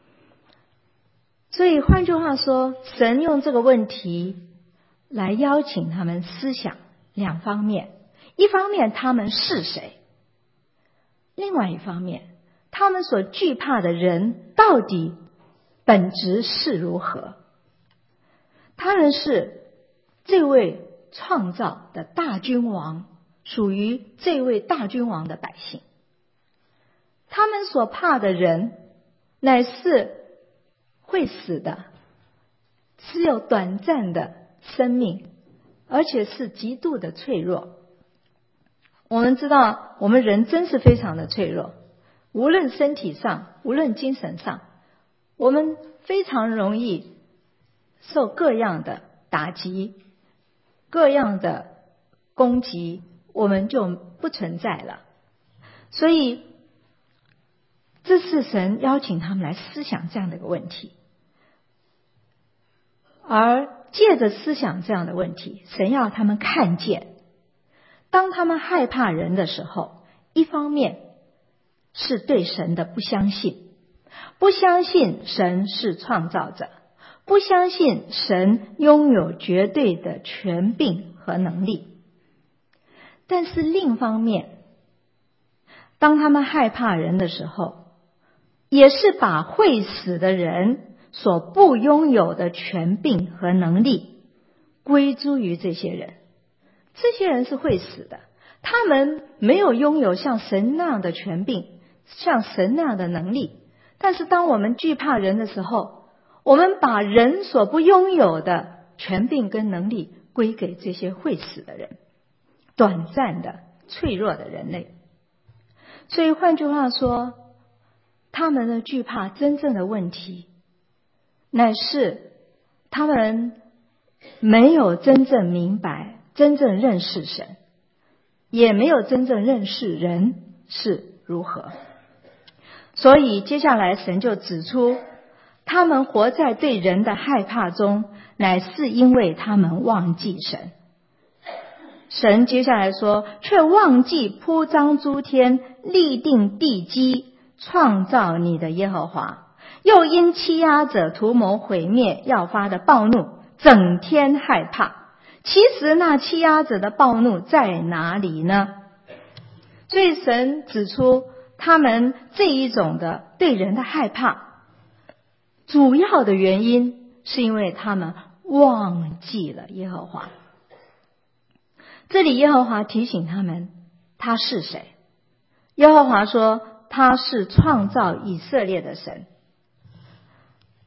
所以换句话说，神用这个问题来邀请他们思想两方面，一方面他们是谁，另外一方面他们所惧怕的人到底本质是如何。他们是这位创造的大君王，属于这位大君王的百姓。他们所怕的人乃是会死的，只有短暂的生命，而且是极度的脆弱。我们知道我们人真是非常的脆弱，无论身体上，无论精神上，我们非常容易受各样的打击，各样的攻击，我们就不存在了。所以这是神邀请他们来思想这样的一个问题，而借着思想这样的问题，神要他们看见，当他们害怕人的时候，一方面是对神的不相信，不相信神是创造者，不相信神拥有绝对的权柄和能力。但是另一方面，当他们害怕人的时候，也是把会死的人所不拥有的权柄和能力归诸于这些人。这些人是会死的，他们没有拥有像神那样的权柄，像神那样的能力。但是当我们惧怕人的时候，我们把人所不拥有的权柄跟能力归给这些会死的人，短暂的脆弱的人类。所以换句话说，他们的惧怕真正的问题乃是他们没有真正明白，真正认识神，也没有真正认识人是如何。所以接下来神就指出，他们活在对人的害怕中，乃是因为他们忘记神。神接下来说，却忘记铺张诸天，立定地基，创造你的耶和华，又因欺压者图谋毁灭要发的暴怒，整天害怕。其实那欺压者的暴怒在哪里呢？所以神指出，他们这一种的对人的害怕，主要的原因是因为他们忘记了耶和华。这里耶和华提醒他们，他是谁？耶和华说，他是创造以色列的神。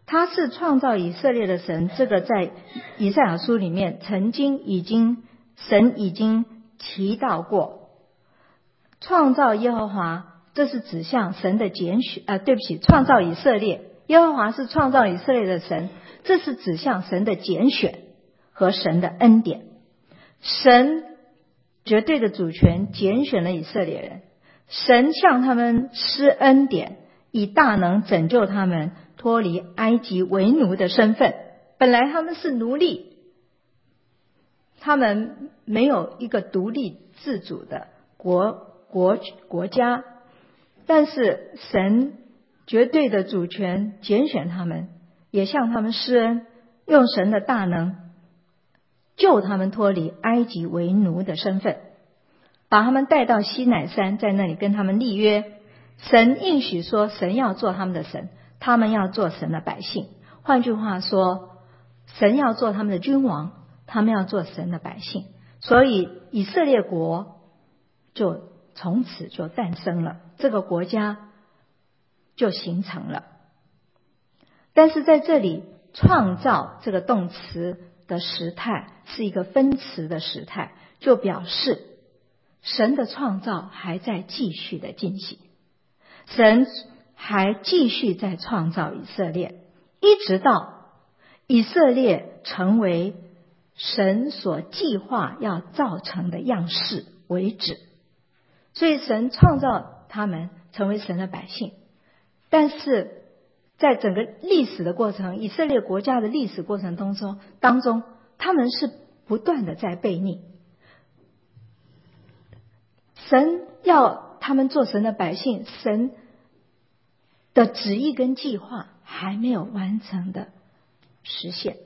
他是创造以色列的神，这个在以赛亚书里面曾经已经神已经提到过。创造耶和华，这是指向神的拣选，呃，对不起，创造以色列，耶和华是创造以色列的神，这是指向神的拣选和神的恩典。神绝对的主权拣选了以色列人，神向他们施恩典，以大能拯救他们脱离埃及为奴的身份。本来他们是奴隶，他们没有一个独立自主的国国国家，但是神绝对的主权拣选他们，也向他们施恩，用神的大能救他们脱离埃及为奴的身份，把他们带到西乃山，在那里跟他们立约。神应许说，神要做他们的神，他们要做神的百姓。换句话说，神要做他们的君王，他们要做神的百姓。所以以色列国就从此就诞生了，这个国家就形成了。但是在这里，创造这个动词的时态是一个分词的时态，就表示神的创造还在继续的进行，神还继续在创造以色列，一直到以色列成为神所计划要造成的样式为止。所以神创造他们成为神的百姓，但是在整个历史的过程，以色列国家的历史过程当中当中他们是不断的在悖逆。神要他们做神的百姓，神的旨意跟计划还没有完成的实现。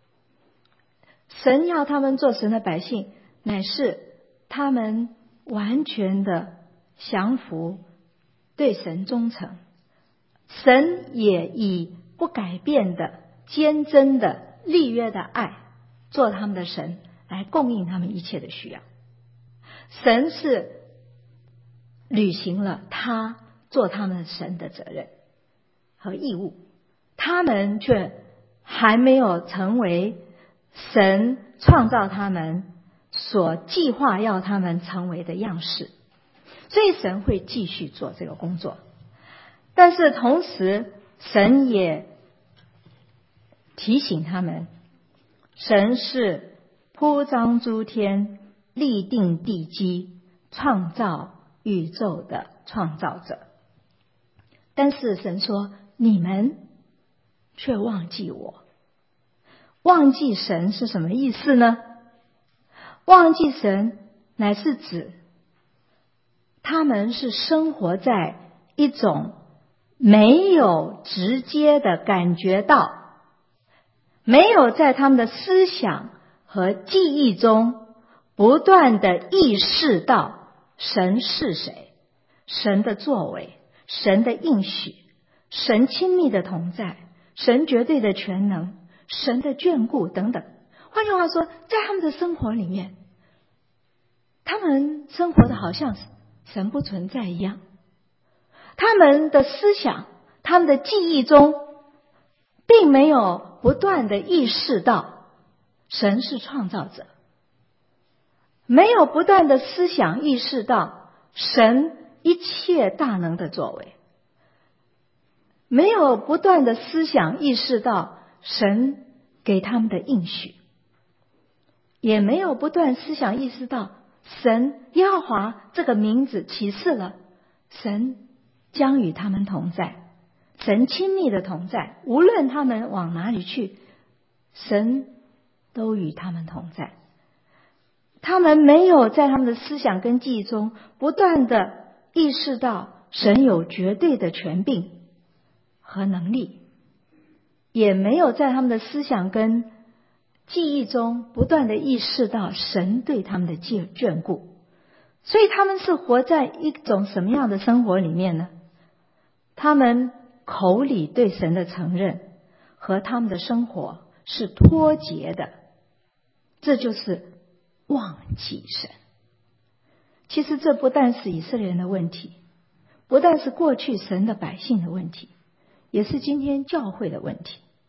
神要他们做神的百姓，乃是他们完全的降服，对神忠诚。神也以不改变的坚贞的立约的爱做他们的神，来供应他们一切的需要。神是履行了他做他们神的责任和义务，他们却还没有成为神创造他们所计划要他们成为的样式，所以神会继续做这个工作。但是同时神也提醒他们，神是铺张诸天，立定地基，创造宇宙的创造者。但是神说，你们却忘记我。忘记神是什么意思呢？忘记神乃是指他们是生活在一种没有直接的感觉到，没有在他们的思想和记忆中不断的意识到神是谁，神的作为，神的应许，神亲密的同在，神绝对的全能，神的眷顾等等。换句话说，在他们的生活里面，他们生活的好像神不存在一样，他们的思想，他们的记忆中并没有不断的意识到神是创造者，没有不断的思想意识到神一切大能的作为，没有不断的思想意识到神给他们的应许，也没有不断思想意识到神耶和华这个名字启示了神将与他们同在，神亲密的同在，无论他们往哪里去，神都与他们同在。他们没有在他们的思想跟记忆中不断的意识到神有绝对的权柄和能力，也没有在他们的思想跟记忆中不断的意识到神对他们的眷顾。所以他们是活在一种什么样的生活里面呢？他们口里对神的承认和他们的生活是脱节的，这就是忘记神。其实这不但是以色列人的问题，不但是过去神的百姓的问题，也是今天教会的问题。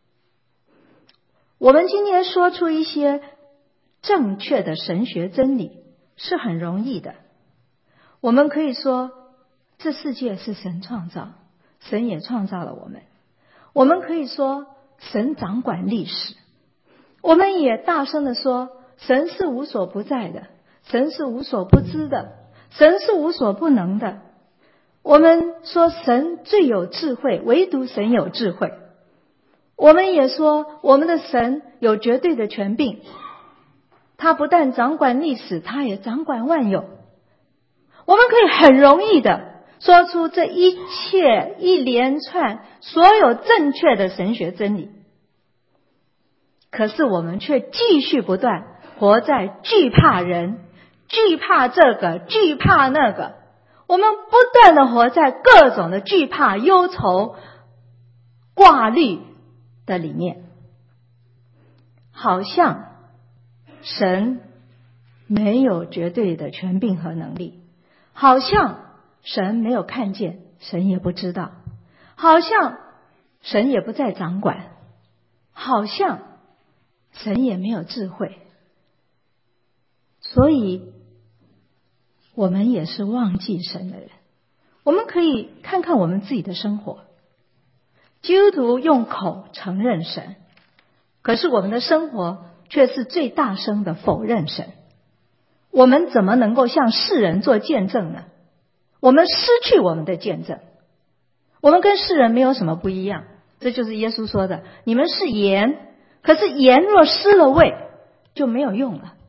我们今天说出一些正确的神学真理是很容易的。我们可以说这世界是神创造，神也创造了我们。我们可以说神掌管历史，我们也大声地说神是无所不在的，神是无所不知的，神是无所不能的。我们说神最有智慧，唯独神有智慧。我们也说我们的神有绝对的权柄，他不但掌管历史，他也掌管万有。我们可以很容易的说出这一切一连串所有正确的神学真理，可是我们却继续不断活在惧怕人，惧怕这个，惧怕那个。我们不断的活在各种的惧怕、忧愁、挂虑的里面，好像神没有绝对的权柄和能力，好像神没有看见，神也不知道，好像神也不在掌管，好像神也没有智慧。所以我们也是忘记神的人。我们可以看看我们自己的生活，基督徒用口承认神，可是我们的生活却是最大声的否认神。我们怎么能够向世人做见证呢？我们失去我们的见证，我们跟世人没有什么不一样。这就是耶稣说的，你们是盐，可是盐若失了味就没有用了。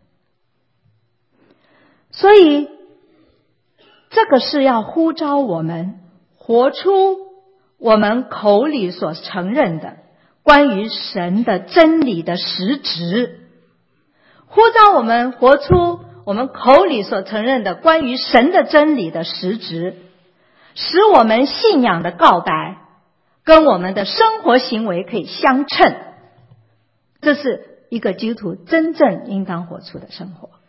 所以这个是要呼召我们活出我们口里所承认的关于神的真理的实质，呼召我们活出我们口里所承认的关于神的真理的实质，使我们信仰的告白跟我们的生活行为可以相称。这是一个基督徒真正应当活出的生活。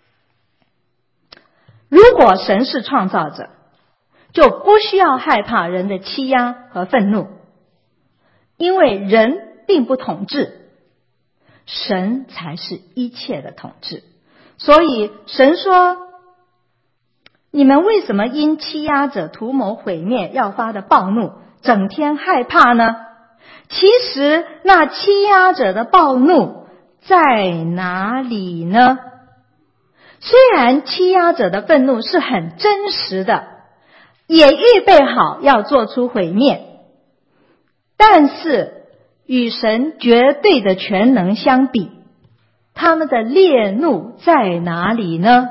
如果神是创造者，就不需要害怕人的欺压和愤怒，因为人并不统治，神才是一切的统治。所以神说，你们为什么因欺压者图谋毁灭要发的暴怒整天害怕呢？其实那欺压者的暴怒在哪里呢？虽然欺压者的愤怒是很真实的，也预备好要做出毁灭，但是与神绝对的全能相比，他们的烈怒在哪里呢？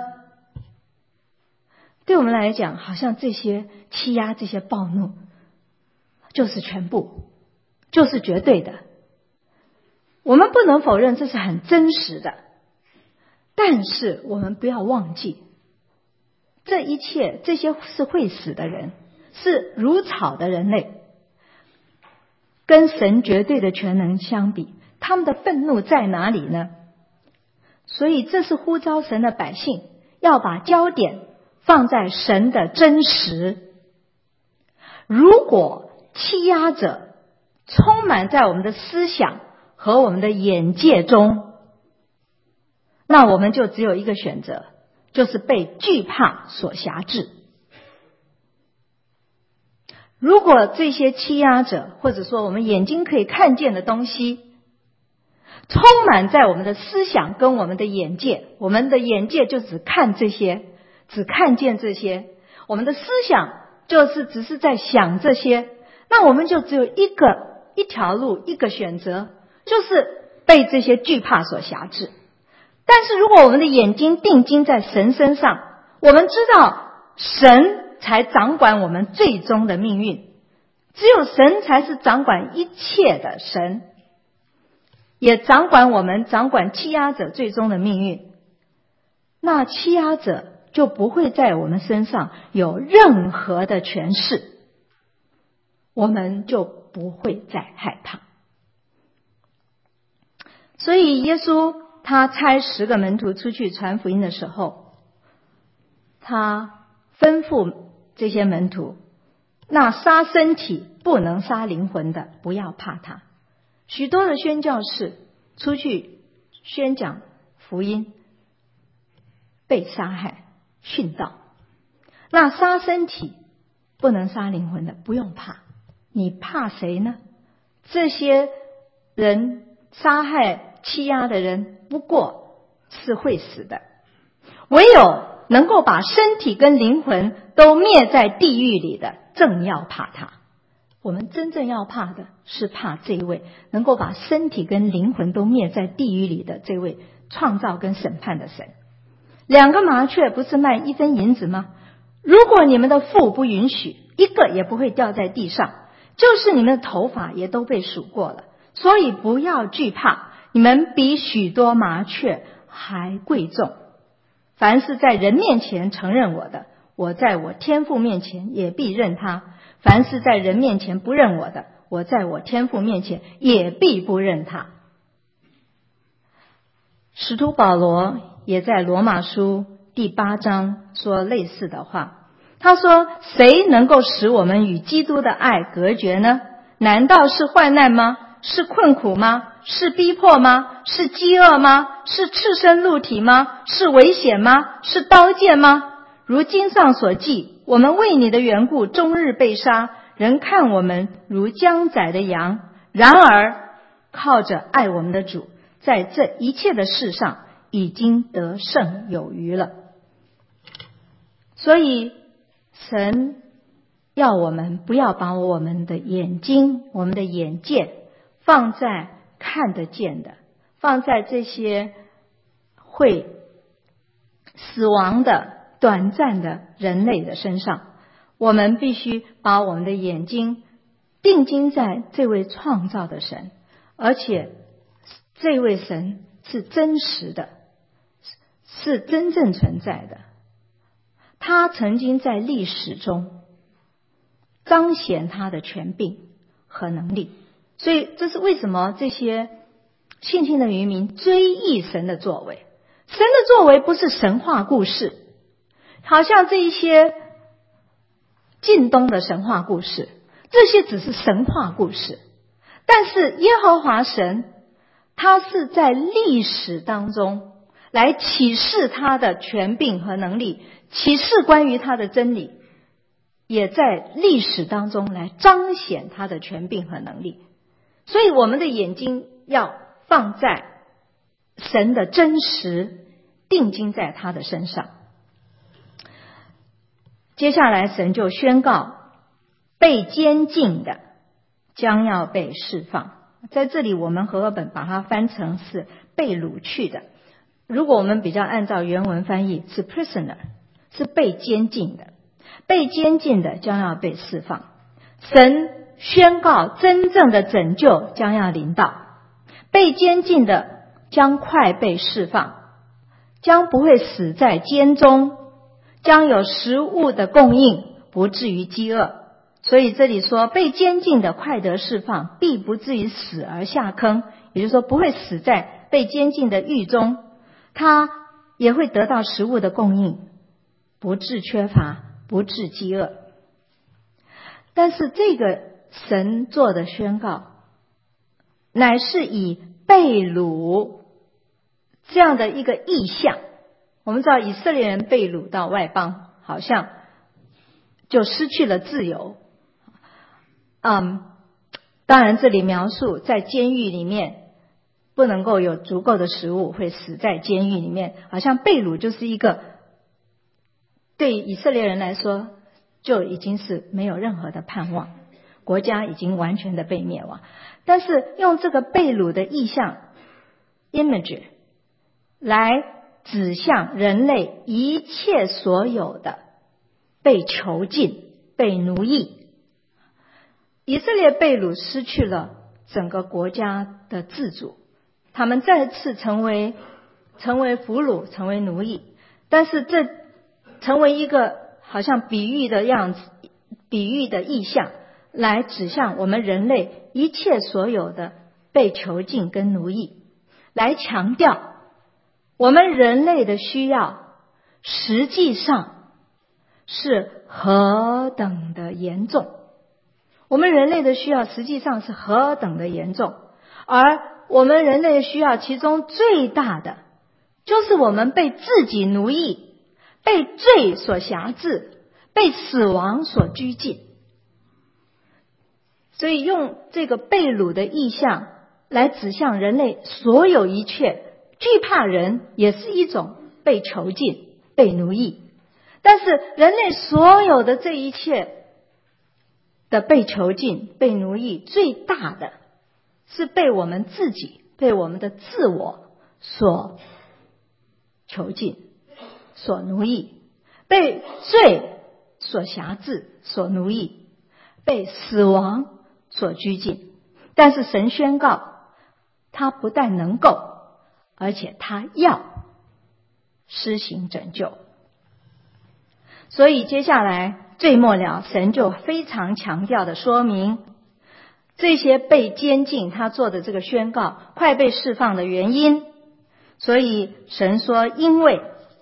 对我们来讲，好像这些欺压、这些暴怒就是全部，就是绝对的。我们不能否认这是很真实的，但是我们不要忘记，这一切这些是会死的人，是如草的人类，跟神绝对的全能相比，他们的愤怒在哪里呢？所以这是呼召神的百姓要把焦点放在神的真实。如果欺压者充满在我们的思想和我们的眼界中，那我们就只有一个选择，就是被惧怕所辖制。如果这些欺压者，或者说我们眼睛可以看见的东西，充满在我们的思想跟我们的眼界，我们的眼界就只看这些，只看见这些，我们的思想就是只是在想这些，那我们就只有一个一条路，一个选择，就是被这些惧怕所辖制。但是如果我们的眼睛定睛在神身上，我们知道神才掌管我们最终的命运，只有神才是掌管一切的神，也掌管我们，掌管欺压者最终的命运。那欺压者就不会在我们身上有任何的权势，我们就不会再害怕。所以耶稣他差十个门徒出去传福音的时候，他吩咐这些门徒，那杀身体不能杀灵魂的，不要怕他。许多的宣教士出去宣讲福音，被杀害殉道。那杀身体不能杀灵魂的，不用怕。你怕谁呢？这些人杀害欺压的人不过是会死的，唯有能够把身体跟灵魂都灭在地狱里的，正要怕他。我们真正要怕的是怕这一位能够把身体跟灵魂都灭在地狱里的这位创造跟审判的神。两个麻雀不是卖一分银子吗？如果你们的父不允许，一个也不会掉在地上，就是你们的头发也都被数过了。所以不要惧怕，你们比许多麻雀还贵重。凡是在人面前承认我的，我在我天父面前也必认他；凡是在人面前不认我的，我在我天父面前也必不认他。使徒保罗也在罗马书第八章说类似的话，他说：谁能够使我们与基督的爱隔绝呢？难道是患难吗？是困苦吗？是逼迫吗？是饥饿吗？是赤身露体吗？是危险吗？是刀剑吗？如经上所记，我们为你的缘故终日被杀，人看我们如将宰的羊。然而靠着爱我们的主，在这一切的事上已经得胜有余了。所以神要我们不要把我们的眼睛，我们的眼界放在看得见的，放在这些会死亡的短暂的人类的身上。我们必须把我们的眼睛定睛在这位创造的神，而且这位神是真实的，是真正存在的。他曾经在历史中彰显他的权柄和能力，所以这是为什么这些信心的渔民追忆神的作为。神的作为不是神话故事，好像这一些近东的神话故事，这些只是神话故事。但是耶和华神他是在历史当中来启示他的权柄和能力，启示关于他的真理，也在历史当中来彰显他的权柄和能力。所以我们的眼睛要放在神的真实，定睛在他的身上。接下来神就宣告，被监禁的将要被释放。在这里我们和合本把它翻成是被掳去的，如果我们比较按照原文翻译是 prisoner， 是被监禁的。被监禁的将要被释放。神宣告真正的拯救将要临到，被监禁的将快被释放，将不会死在监中，将有食物的供应，不至于饥饿。所以这里说被监禁的快得释放，必不至于死而下坑，也就是说不会死在被监禁的狱中，他也会得到食物的供应，不致缺乏，不致饥饿。但是这个神做的宣告乃是以被掳这样的一个意象。我们知道以色列人被掳到外邦，好像就失去了自由。嗯，当然这里描述在监狱里面不能够有足够的食物，会死在监狱里面，好像被掳就是一个对以色列人来说就已经是没有任何的盼望，国家已经完全的被灭亡。但是用这个被掳的意象 image 来指向人类一切所有的被囚禁、被奴役。以色列被掳失去了整个国家的自主，他们再次成为成为俘虏，成为奴役。但是这成为一个好像比喻的样子，比喻的意象，来指向我们人类一切所有的被囚禁跟奴役，来强调我们人类的需要实际上是何等的严重。我们人类的需要实际上是何等的严重，而我们人类需要其中最大的，就是我们被自己奴役，被罪所辖制，被死亡所拘禁。所以用这个被掳的意象来指向人类所有一切，惧怕人也是一种被囚禁、被奴役。但是人类所有的这一切的被囚禁、被奴役，最大的是被我们自己、被我们的自我所囚禁、所奴役，被罪所辖制、所奴役，被死亡所拘禁。但是神宣告，他不但能够，而且他要施行拯救。所以接下来最末了，神就非常强调的说明这些被监禁他做的这个宣告快被释放的原因。所以神说，因为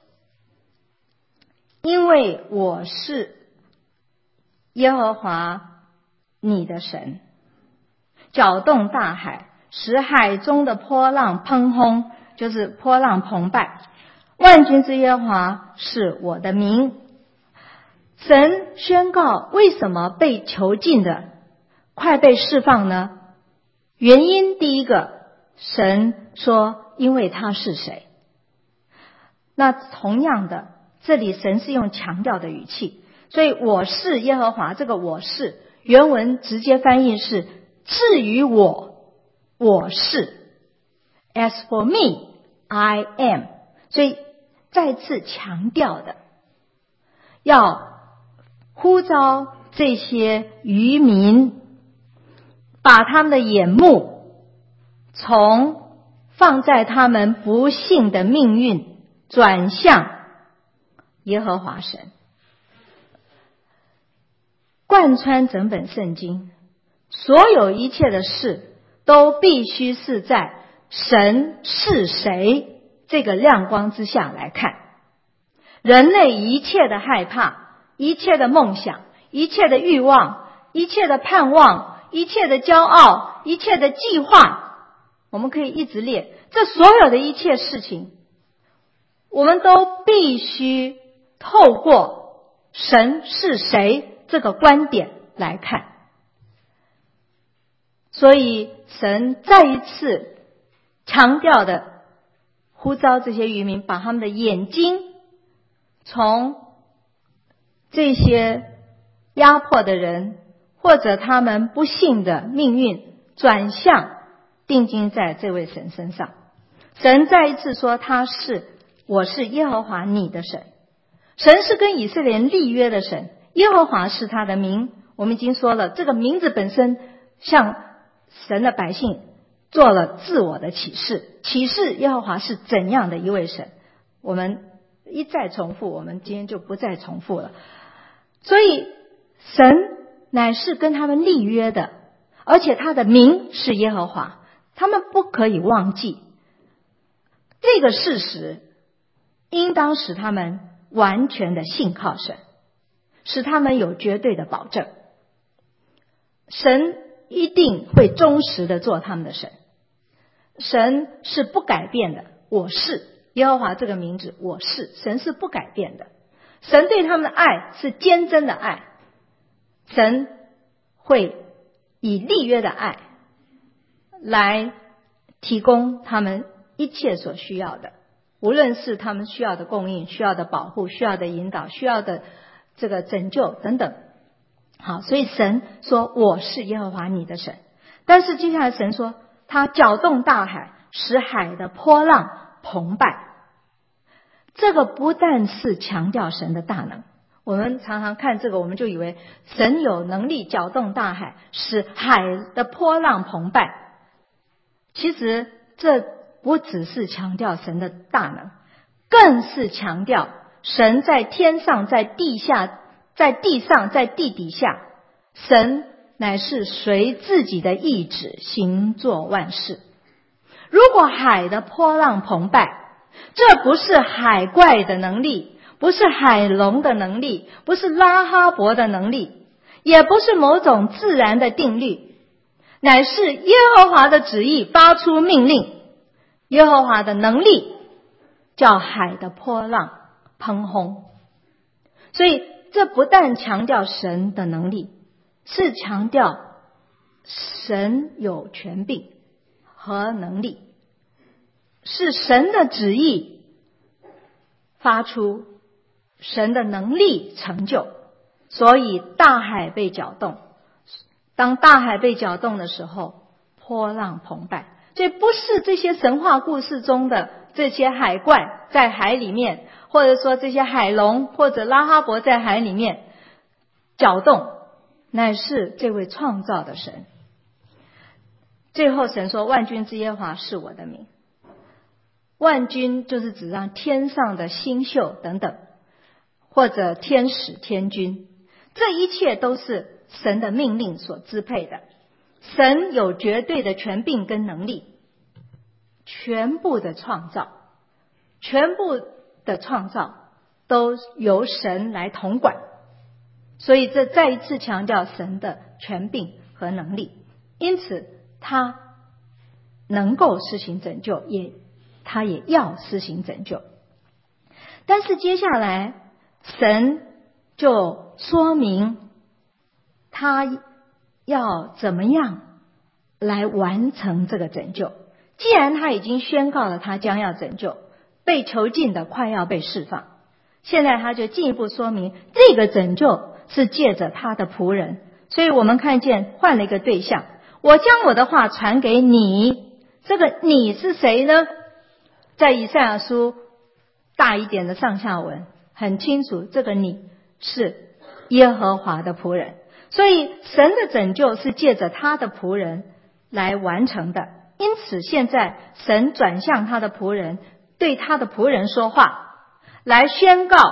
因为我是耶和华你的神，搅动大海，使海中的波浪喷轰，就是波浪澎湃。万军之耶和华是我的名。神宣告为什么被囚禁的快被释放呢？原因第一个，神说因为他是谁。那同样的，这里神是用强调的语气，所以我是耶和华，这个我是原文直接翻译是至于我，我是 As for me, I am。 所以再次强调的，要呼召这些渔民把他们的眼目从放在他们不幸的命运转向耶和华神。贯穿整本圣经，所有一切的事都必须是在神是谁这个亮光之下来看。人类一切的害怕，一切的梦想，一切的欲望，一切的盼望，一切的骄傲，一切的计划，我们可以一直列，这所有的一切事情，我们都必须透过神是谁这个观点来看。所以神再一次强调的呼召这些渔民把他们的眼睛从这些压迫的人或者他们不幸的命运转向定睛在这位神身上。神再一次说他是我是耶和华你的神。神是跟以色列人立约的神，耶和华是他的名。我们已经说了，这个名字本身向神的百姓做了自我的启示，启示耶和华是怎样的一位神，我们一再重复，我们今天就不再重复了。所以神乃是跟他们立约的，而且他的名是耶和华，他们不可以忘记这个事实，应当使他们完全的信靠神，使他们有绝对的保证。神一定会忠实的做他们的神，神是不改变的，我是耶和华这个名字，我是神是不改变的。神对他们的爱是坚贞的爱，神会以立约的爱来提供他们一切所需要的，无论是他们需要的供应，需要的保护，需要的引导，需要的这个拯救等等。好，所以神说我是耶和华你的神。但是接下来神说他搅动大海，使海的波浪澎湃。这个不但是强调神的大能，我们常常看这个我们就以为神有能力搅动大海，使海的波浪澎湃。其实这不只是强调神的大能，更是强调神在天上，在地下，在地上，在地底下，神乃是随自己的意志行作万事。如果海的波浪澎湃，这不是海怪的能力，不是海龙的能力，不是拉哈伯的能力，也不是某种自然的定律， 乃是耶和华的旨意发出命令，耶和华的能力叫海的波浪喷轰。所以这不但强调神的能力，是强调神有权柄和能力，是神的旨意发出，神的能力成就，所以大海被搅动。当大海被搅动的时候，波浪澎湃。所以不是这些神话故事中的这些海怪在海里面，或者说这些海龙或者拉哈伯在海里面搅动，乃是这位创造的神。最后神说，万军之耶和华是我的名。万军就是指让天上的星宿等等，或者天使天军，这一切都是神的命令所支配的。神有绝对的权柄跟能力，全部的创造全部的创造都由神来统管，所以这再一次强调神的权柄和能力。因此他能够施行拯救，也他也要施行拯救。但是接下来神就说明他要怎么样来完成这个拯救。既然他已经宣告了他将要拯救，被囚禁的快要被释放，现在他就进一步说明这个拯救是借着他的仆人。所以我们看见换了一个对象，我将我的话传给你。这个你是谁呢？在以赛亚书大一点的上下文很清楚，这个你是耶和华的仆人。所以神的拯救是借着他的仆人来完成的。因此现在神转向他的仆人，对他的仆人说话，来宣告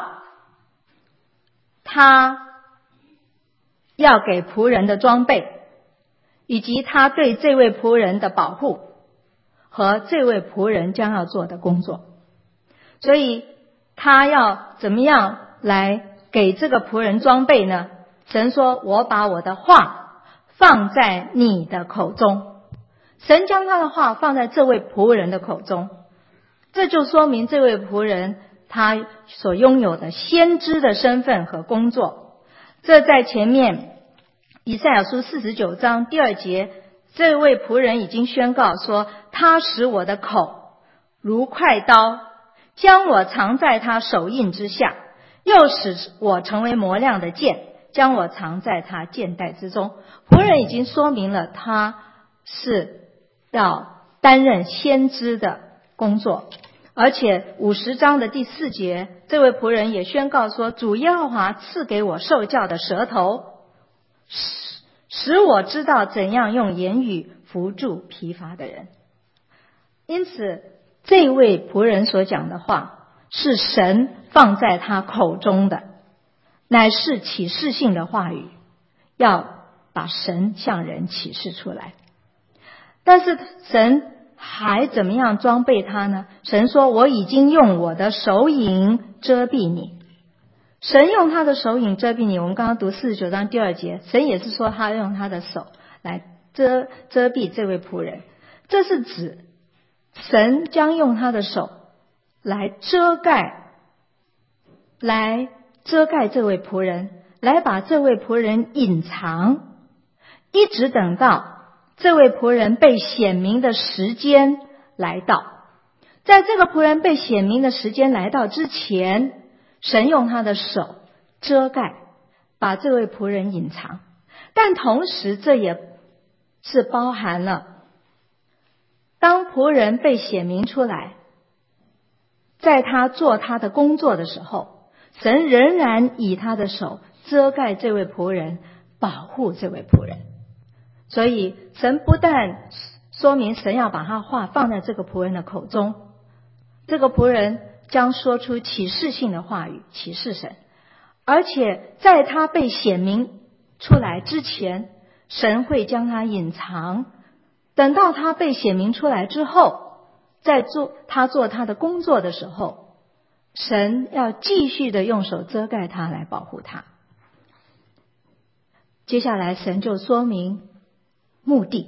他要给仆人的装备，以及他对这位仆人的保护和这位仆人将要做的工作。所以他要怎么样来给这个仆人装备呢？神说，我把我的话放在你的口中。神将他的话放在这位仆人的口中，这就说明这位仆人他所拥有的先知的身份和工作。这在前面以赛亚书四十九章第二节，这位仆人已经宣告说，他使我的口如快刀，将我藏在他手印之下，又使我成为磨亮的剑，将我藏在他剑带之中。仆人已经说明了他是要担任先知的工作。而且五十章的第四节，这位仆人也宣告说，主耶和华赐给我受教的舌头，使使我知道怎样用言语扶助疲乏的人。因此这位仆人所讲的话是神放在他口中的，乃是启示性的话语，要把神向人启示出来。但是神还怎么样装备他呢？神说，我已经用我的手影遮蔽你。神用他的手影遮蔽你，我们刚刚读四十九章第二节，神也是说他用他的手来遮遮蔽这位仆人。这是指神将用他的手来遮盖来遮盖这位仆人，来把这位仆人隐藏，一直等到这位仆人被显明的时间来到。在这个仆人被显明的时间来到之前，神用他的手遮盖，把这位仆人隐藏。但同时这也是包含了当仆人被显明出来，在他做他的工作的时候，神仍然以他的手遮盖这位仆人，保护这位仆人。所以神不但说明神要把他话放在这个仆人的口中，这个仆人将说出启示性的话语，启示神。而且在他被显明出来之前，神会将他隐藏，等到他被显明出来之后，在做他做他的工作的时候，神要继续的用手遮盖他，来保护他。接下来神就说明目的，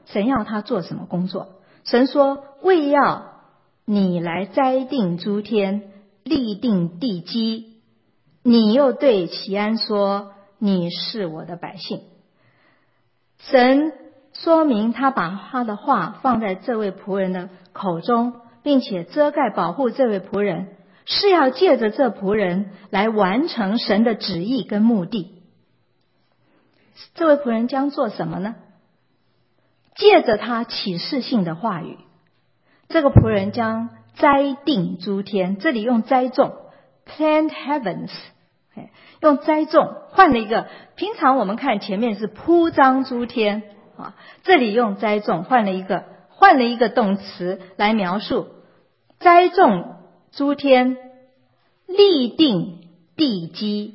神要他做什么工作？神说，为要你来栽定诸天，立定地基，你又对其安说，你是我的百姓。神说明他把他的话放在这位仆人的口中，并且遮盖保护这位仆人，是要借着这仆人来完成神的旨意跟目的。这位仆人将做什么呢？借着他启示性的话语，这个仆人将栽定诸天，这里用栽种 plant heavens， 用栽种换了一个，平常我们看前面是铺张诸天啊，这里用栽种换了一个换了一个动词来描述栽种诸天，立定地基。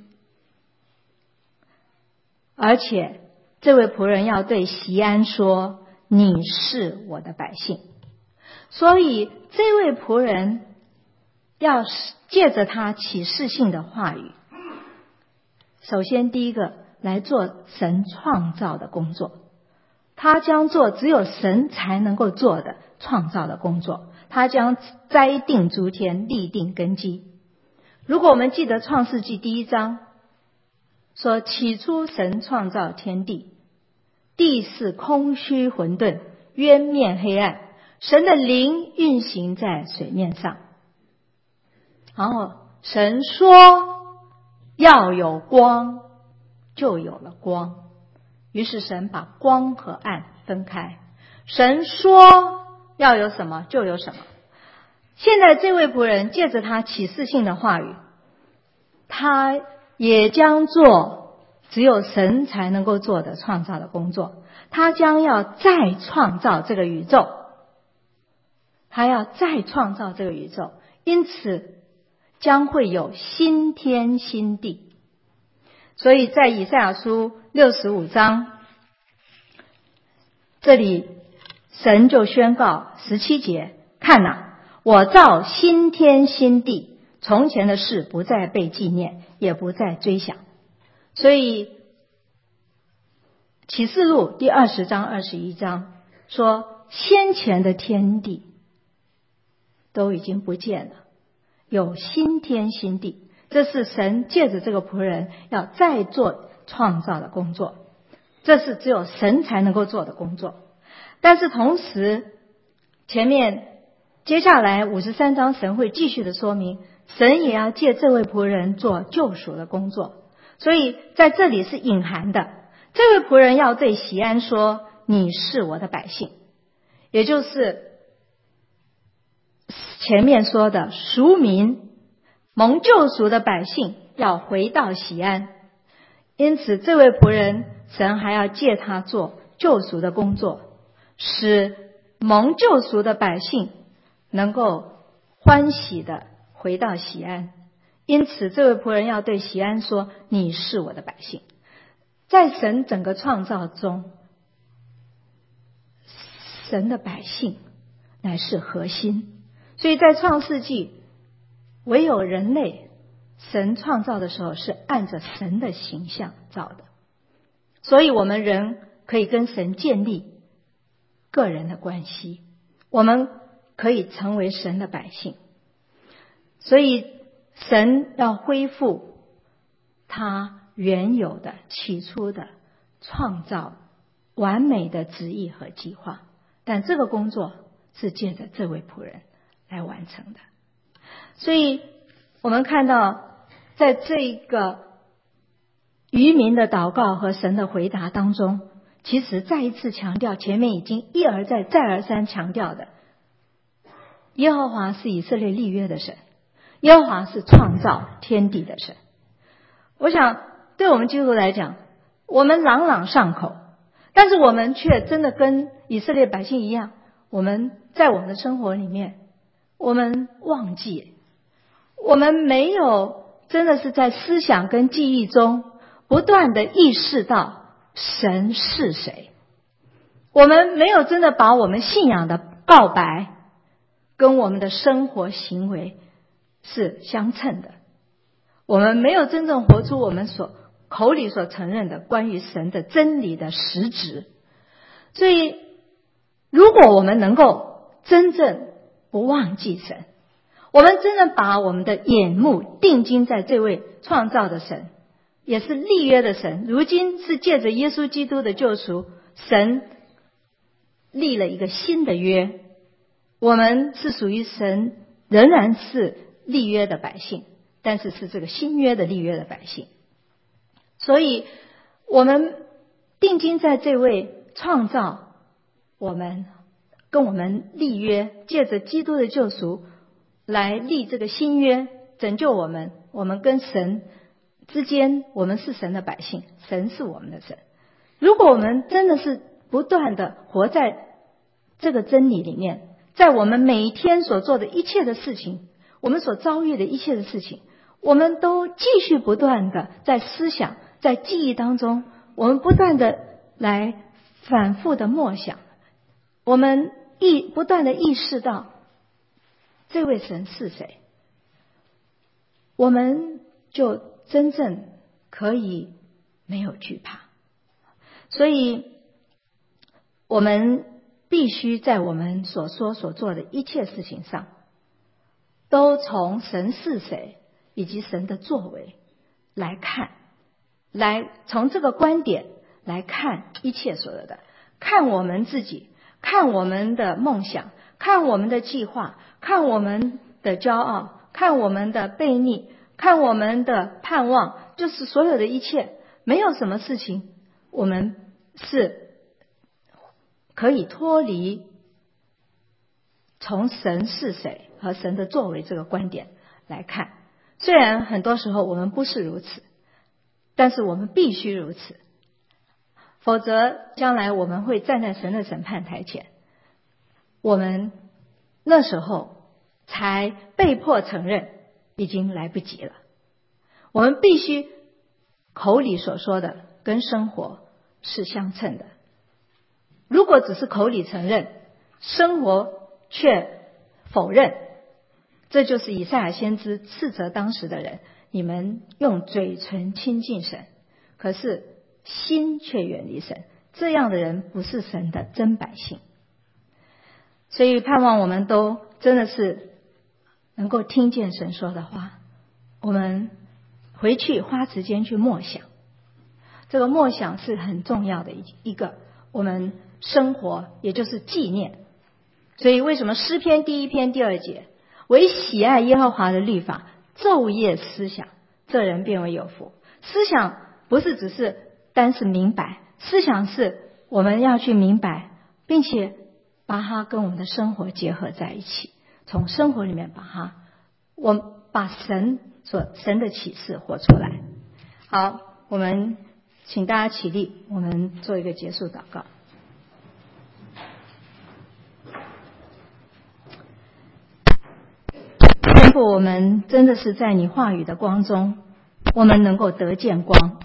而且这位仆人要对锡安说，你是我的百姓。所以这位仆人要借着他启示性的话语，首先第一个来做神创造的工作，他将做只有神才能够做的创造的工作，他将栽定诸天，立定根基。如果我们记得创世纪第一章说，起初神创造天地，地是空虚混沌，渊面黑暗，神的灵运行在水面上。然后神说要有光，就有了光。于是神把光和暗分开，神说要有什么就有什么。现在这位仆人借着他启示性的话语，他也将做只有神才能够做的创造的工作，他将要再创造这个宇宙，他要再创造这个宇宙，因此将会有新天新地。所以在以赛亚书六十五章这里，神就宣告十七节，看哪，我造新天新地，从前的事不再被纪念，也不再追想。所以启示录第二十章二十一章说，先前的天地都已经不见了，有新天新地。这是神借着这个仆人要再做创造的工作，这是只有神才能够做的工作。但是同时前面接下来五十三章神会继续的说明，神也要借这位仆人做救赎的工作。所以在这里是隐含的，这位仆人要对锡安说，你是我的百姓，也就是前面说的赎民蒙救赎的百姓要回到锡安。因此这位仆人神还要借他做救赎的工作，使蒙救赎的百姓能够欢喜的回到锡安。因此这位仆人要对锡安说，你是我的百姓。在神整个创造中，神的百姓乃是核心。所以在创世纪，唯有人类神创造的时候是按着神的形象造的，所以我们人可以跟神建立个人的关系，我们可以成为神的百姓。所以神要恢复他原有的起初的创造完美的旨意和计划，但这个工作是借着这位仆人来完成的。所以我们看到在这个渔民的祷告和神的回答当中，其实再一次强调前面已经一而再再而三强调的，耶和华是以色列立约的神，耶和华是创造天地的神。我想对我们基督徒来讲，我们朗朗上口，但是我们却真的跟以色列百姓一样，我们在我们的生活里面我们忘记，我们没有真的是在思想跟记忆中不断的意识到神是谁。我们没有真的把我们信仰的告白跟我们的生活行为是相称的，我们没有真正活出我们所口里所承认的关于神的真理的实质。所以如果我们能够真正不忘记神，我们真的把我们的眼目定睛在这位创造的神，也是立约的神，如今是借着耶稣基督的救赎，神立了一个新的约，我们是属于神，仍然是立约的百姓，但是是这个新约的立约的百姓。所以我们定睛在这位创造我们，跟我们立约，借着基督的救赎来立这个新约，拯救我们，我们跟神之间，我们是神的百姓，神是我们的神。如果我们真的是不断的活在这个真理里面，在我们每一天所做的一切的事情，我们所遭遇的一切的事情，我们都继续不断的在思想，在记忆当中，我们不断的来反复的默想，我们意不断的意识到这位神是谁，我们就真正可以没有惧怕。所以我们必须在我们所说所做的一切事情上，都从神是谁以及神的作为来看，来从这个观点来看一切所有的，看我们自己，看我们的梦想，看我们的计划，看我们的骄傲，看我们的悖逆，看我们的盼望，就是所有的一切，没有什么事情我们是可以脱离从神是谁和神的作为这个观点来看。虽然很多时候我们不是如此，但是我们必须如此，否则将来我们会站在神的审判台前，我们那时候才被迫承认已经来不及了。我们必须口里所说的跟生活是相称的，如果只是口里承认，生活却否认，这就是以赛亚先知斥责当时的人，你们用嘴唇亲近神，可是心却远离神，这样的人不是神的真百姓。所以盼望我们都真的是能够听见神说的话，我们回去花时间去默想，这个默想是很重要的一个我们生活，也就是纪念。所以为什么诗篇第一篇第二节，唯喜爱耶和华的律法，昼夜思想，这人便为有福。思想不是只是单是明白，思想是我们要去明白，并且把它跟我们的生活结合在一起，从生活里面把它，我们把神所神的启示活出来。好，我们请大家起立，我们做一个结束祷告。天父，我们真的是在你话语的光中，我们能够得见光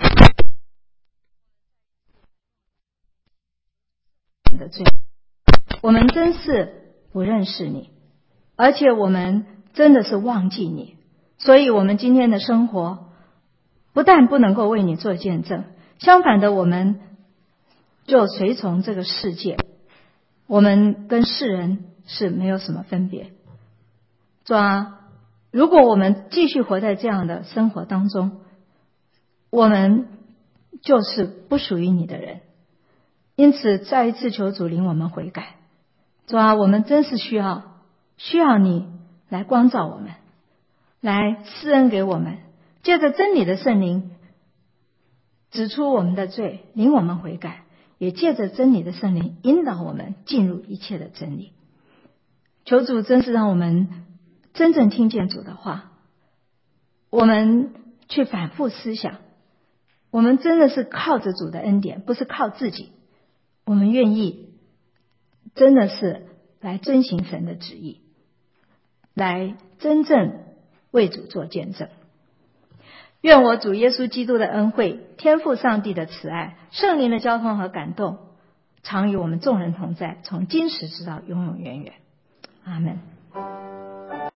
的罪，我们真是不认识你，而且我们真的是忘记你，所以我们今天的生活不但不能够为你做见证，相反的，我们就随从这个世界，我们跟世人是没有什么分别。主啊，如果我们继续活在这样的生活当中，我们就是不属于你的人。因此再一次求主领我们悔改。主啊，我们真是需要需要你来光照我们，来施恩给我们，借着真理的圣灵指出我们的罪，领我们悔改，也借着真理的圣灵引导我们进入一切的真理。求主真是让我们真正听见主的话，我们去反复思想，我们真的是靠着主的恩典，不是靠自己，我们愿意真的是来遵行神的旨意，来真正为主做见证。愿我主耶稣基督的恩惠，天父上帝的慈爱，圣灵的交通和感动，常与我们众人同在，从今时直到永永远远。阿们。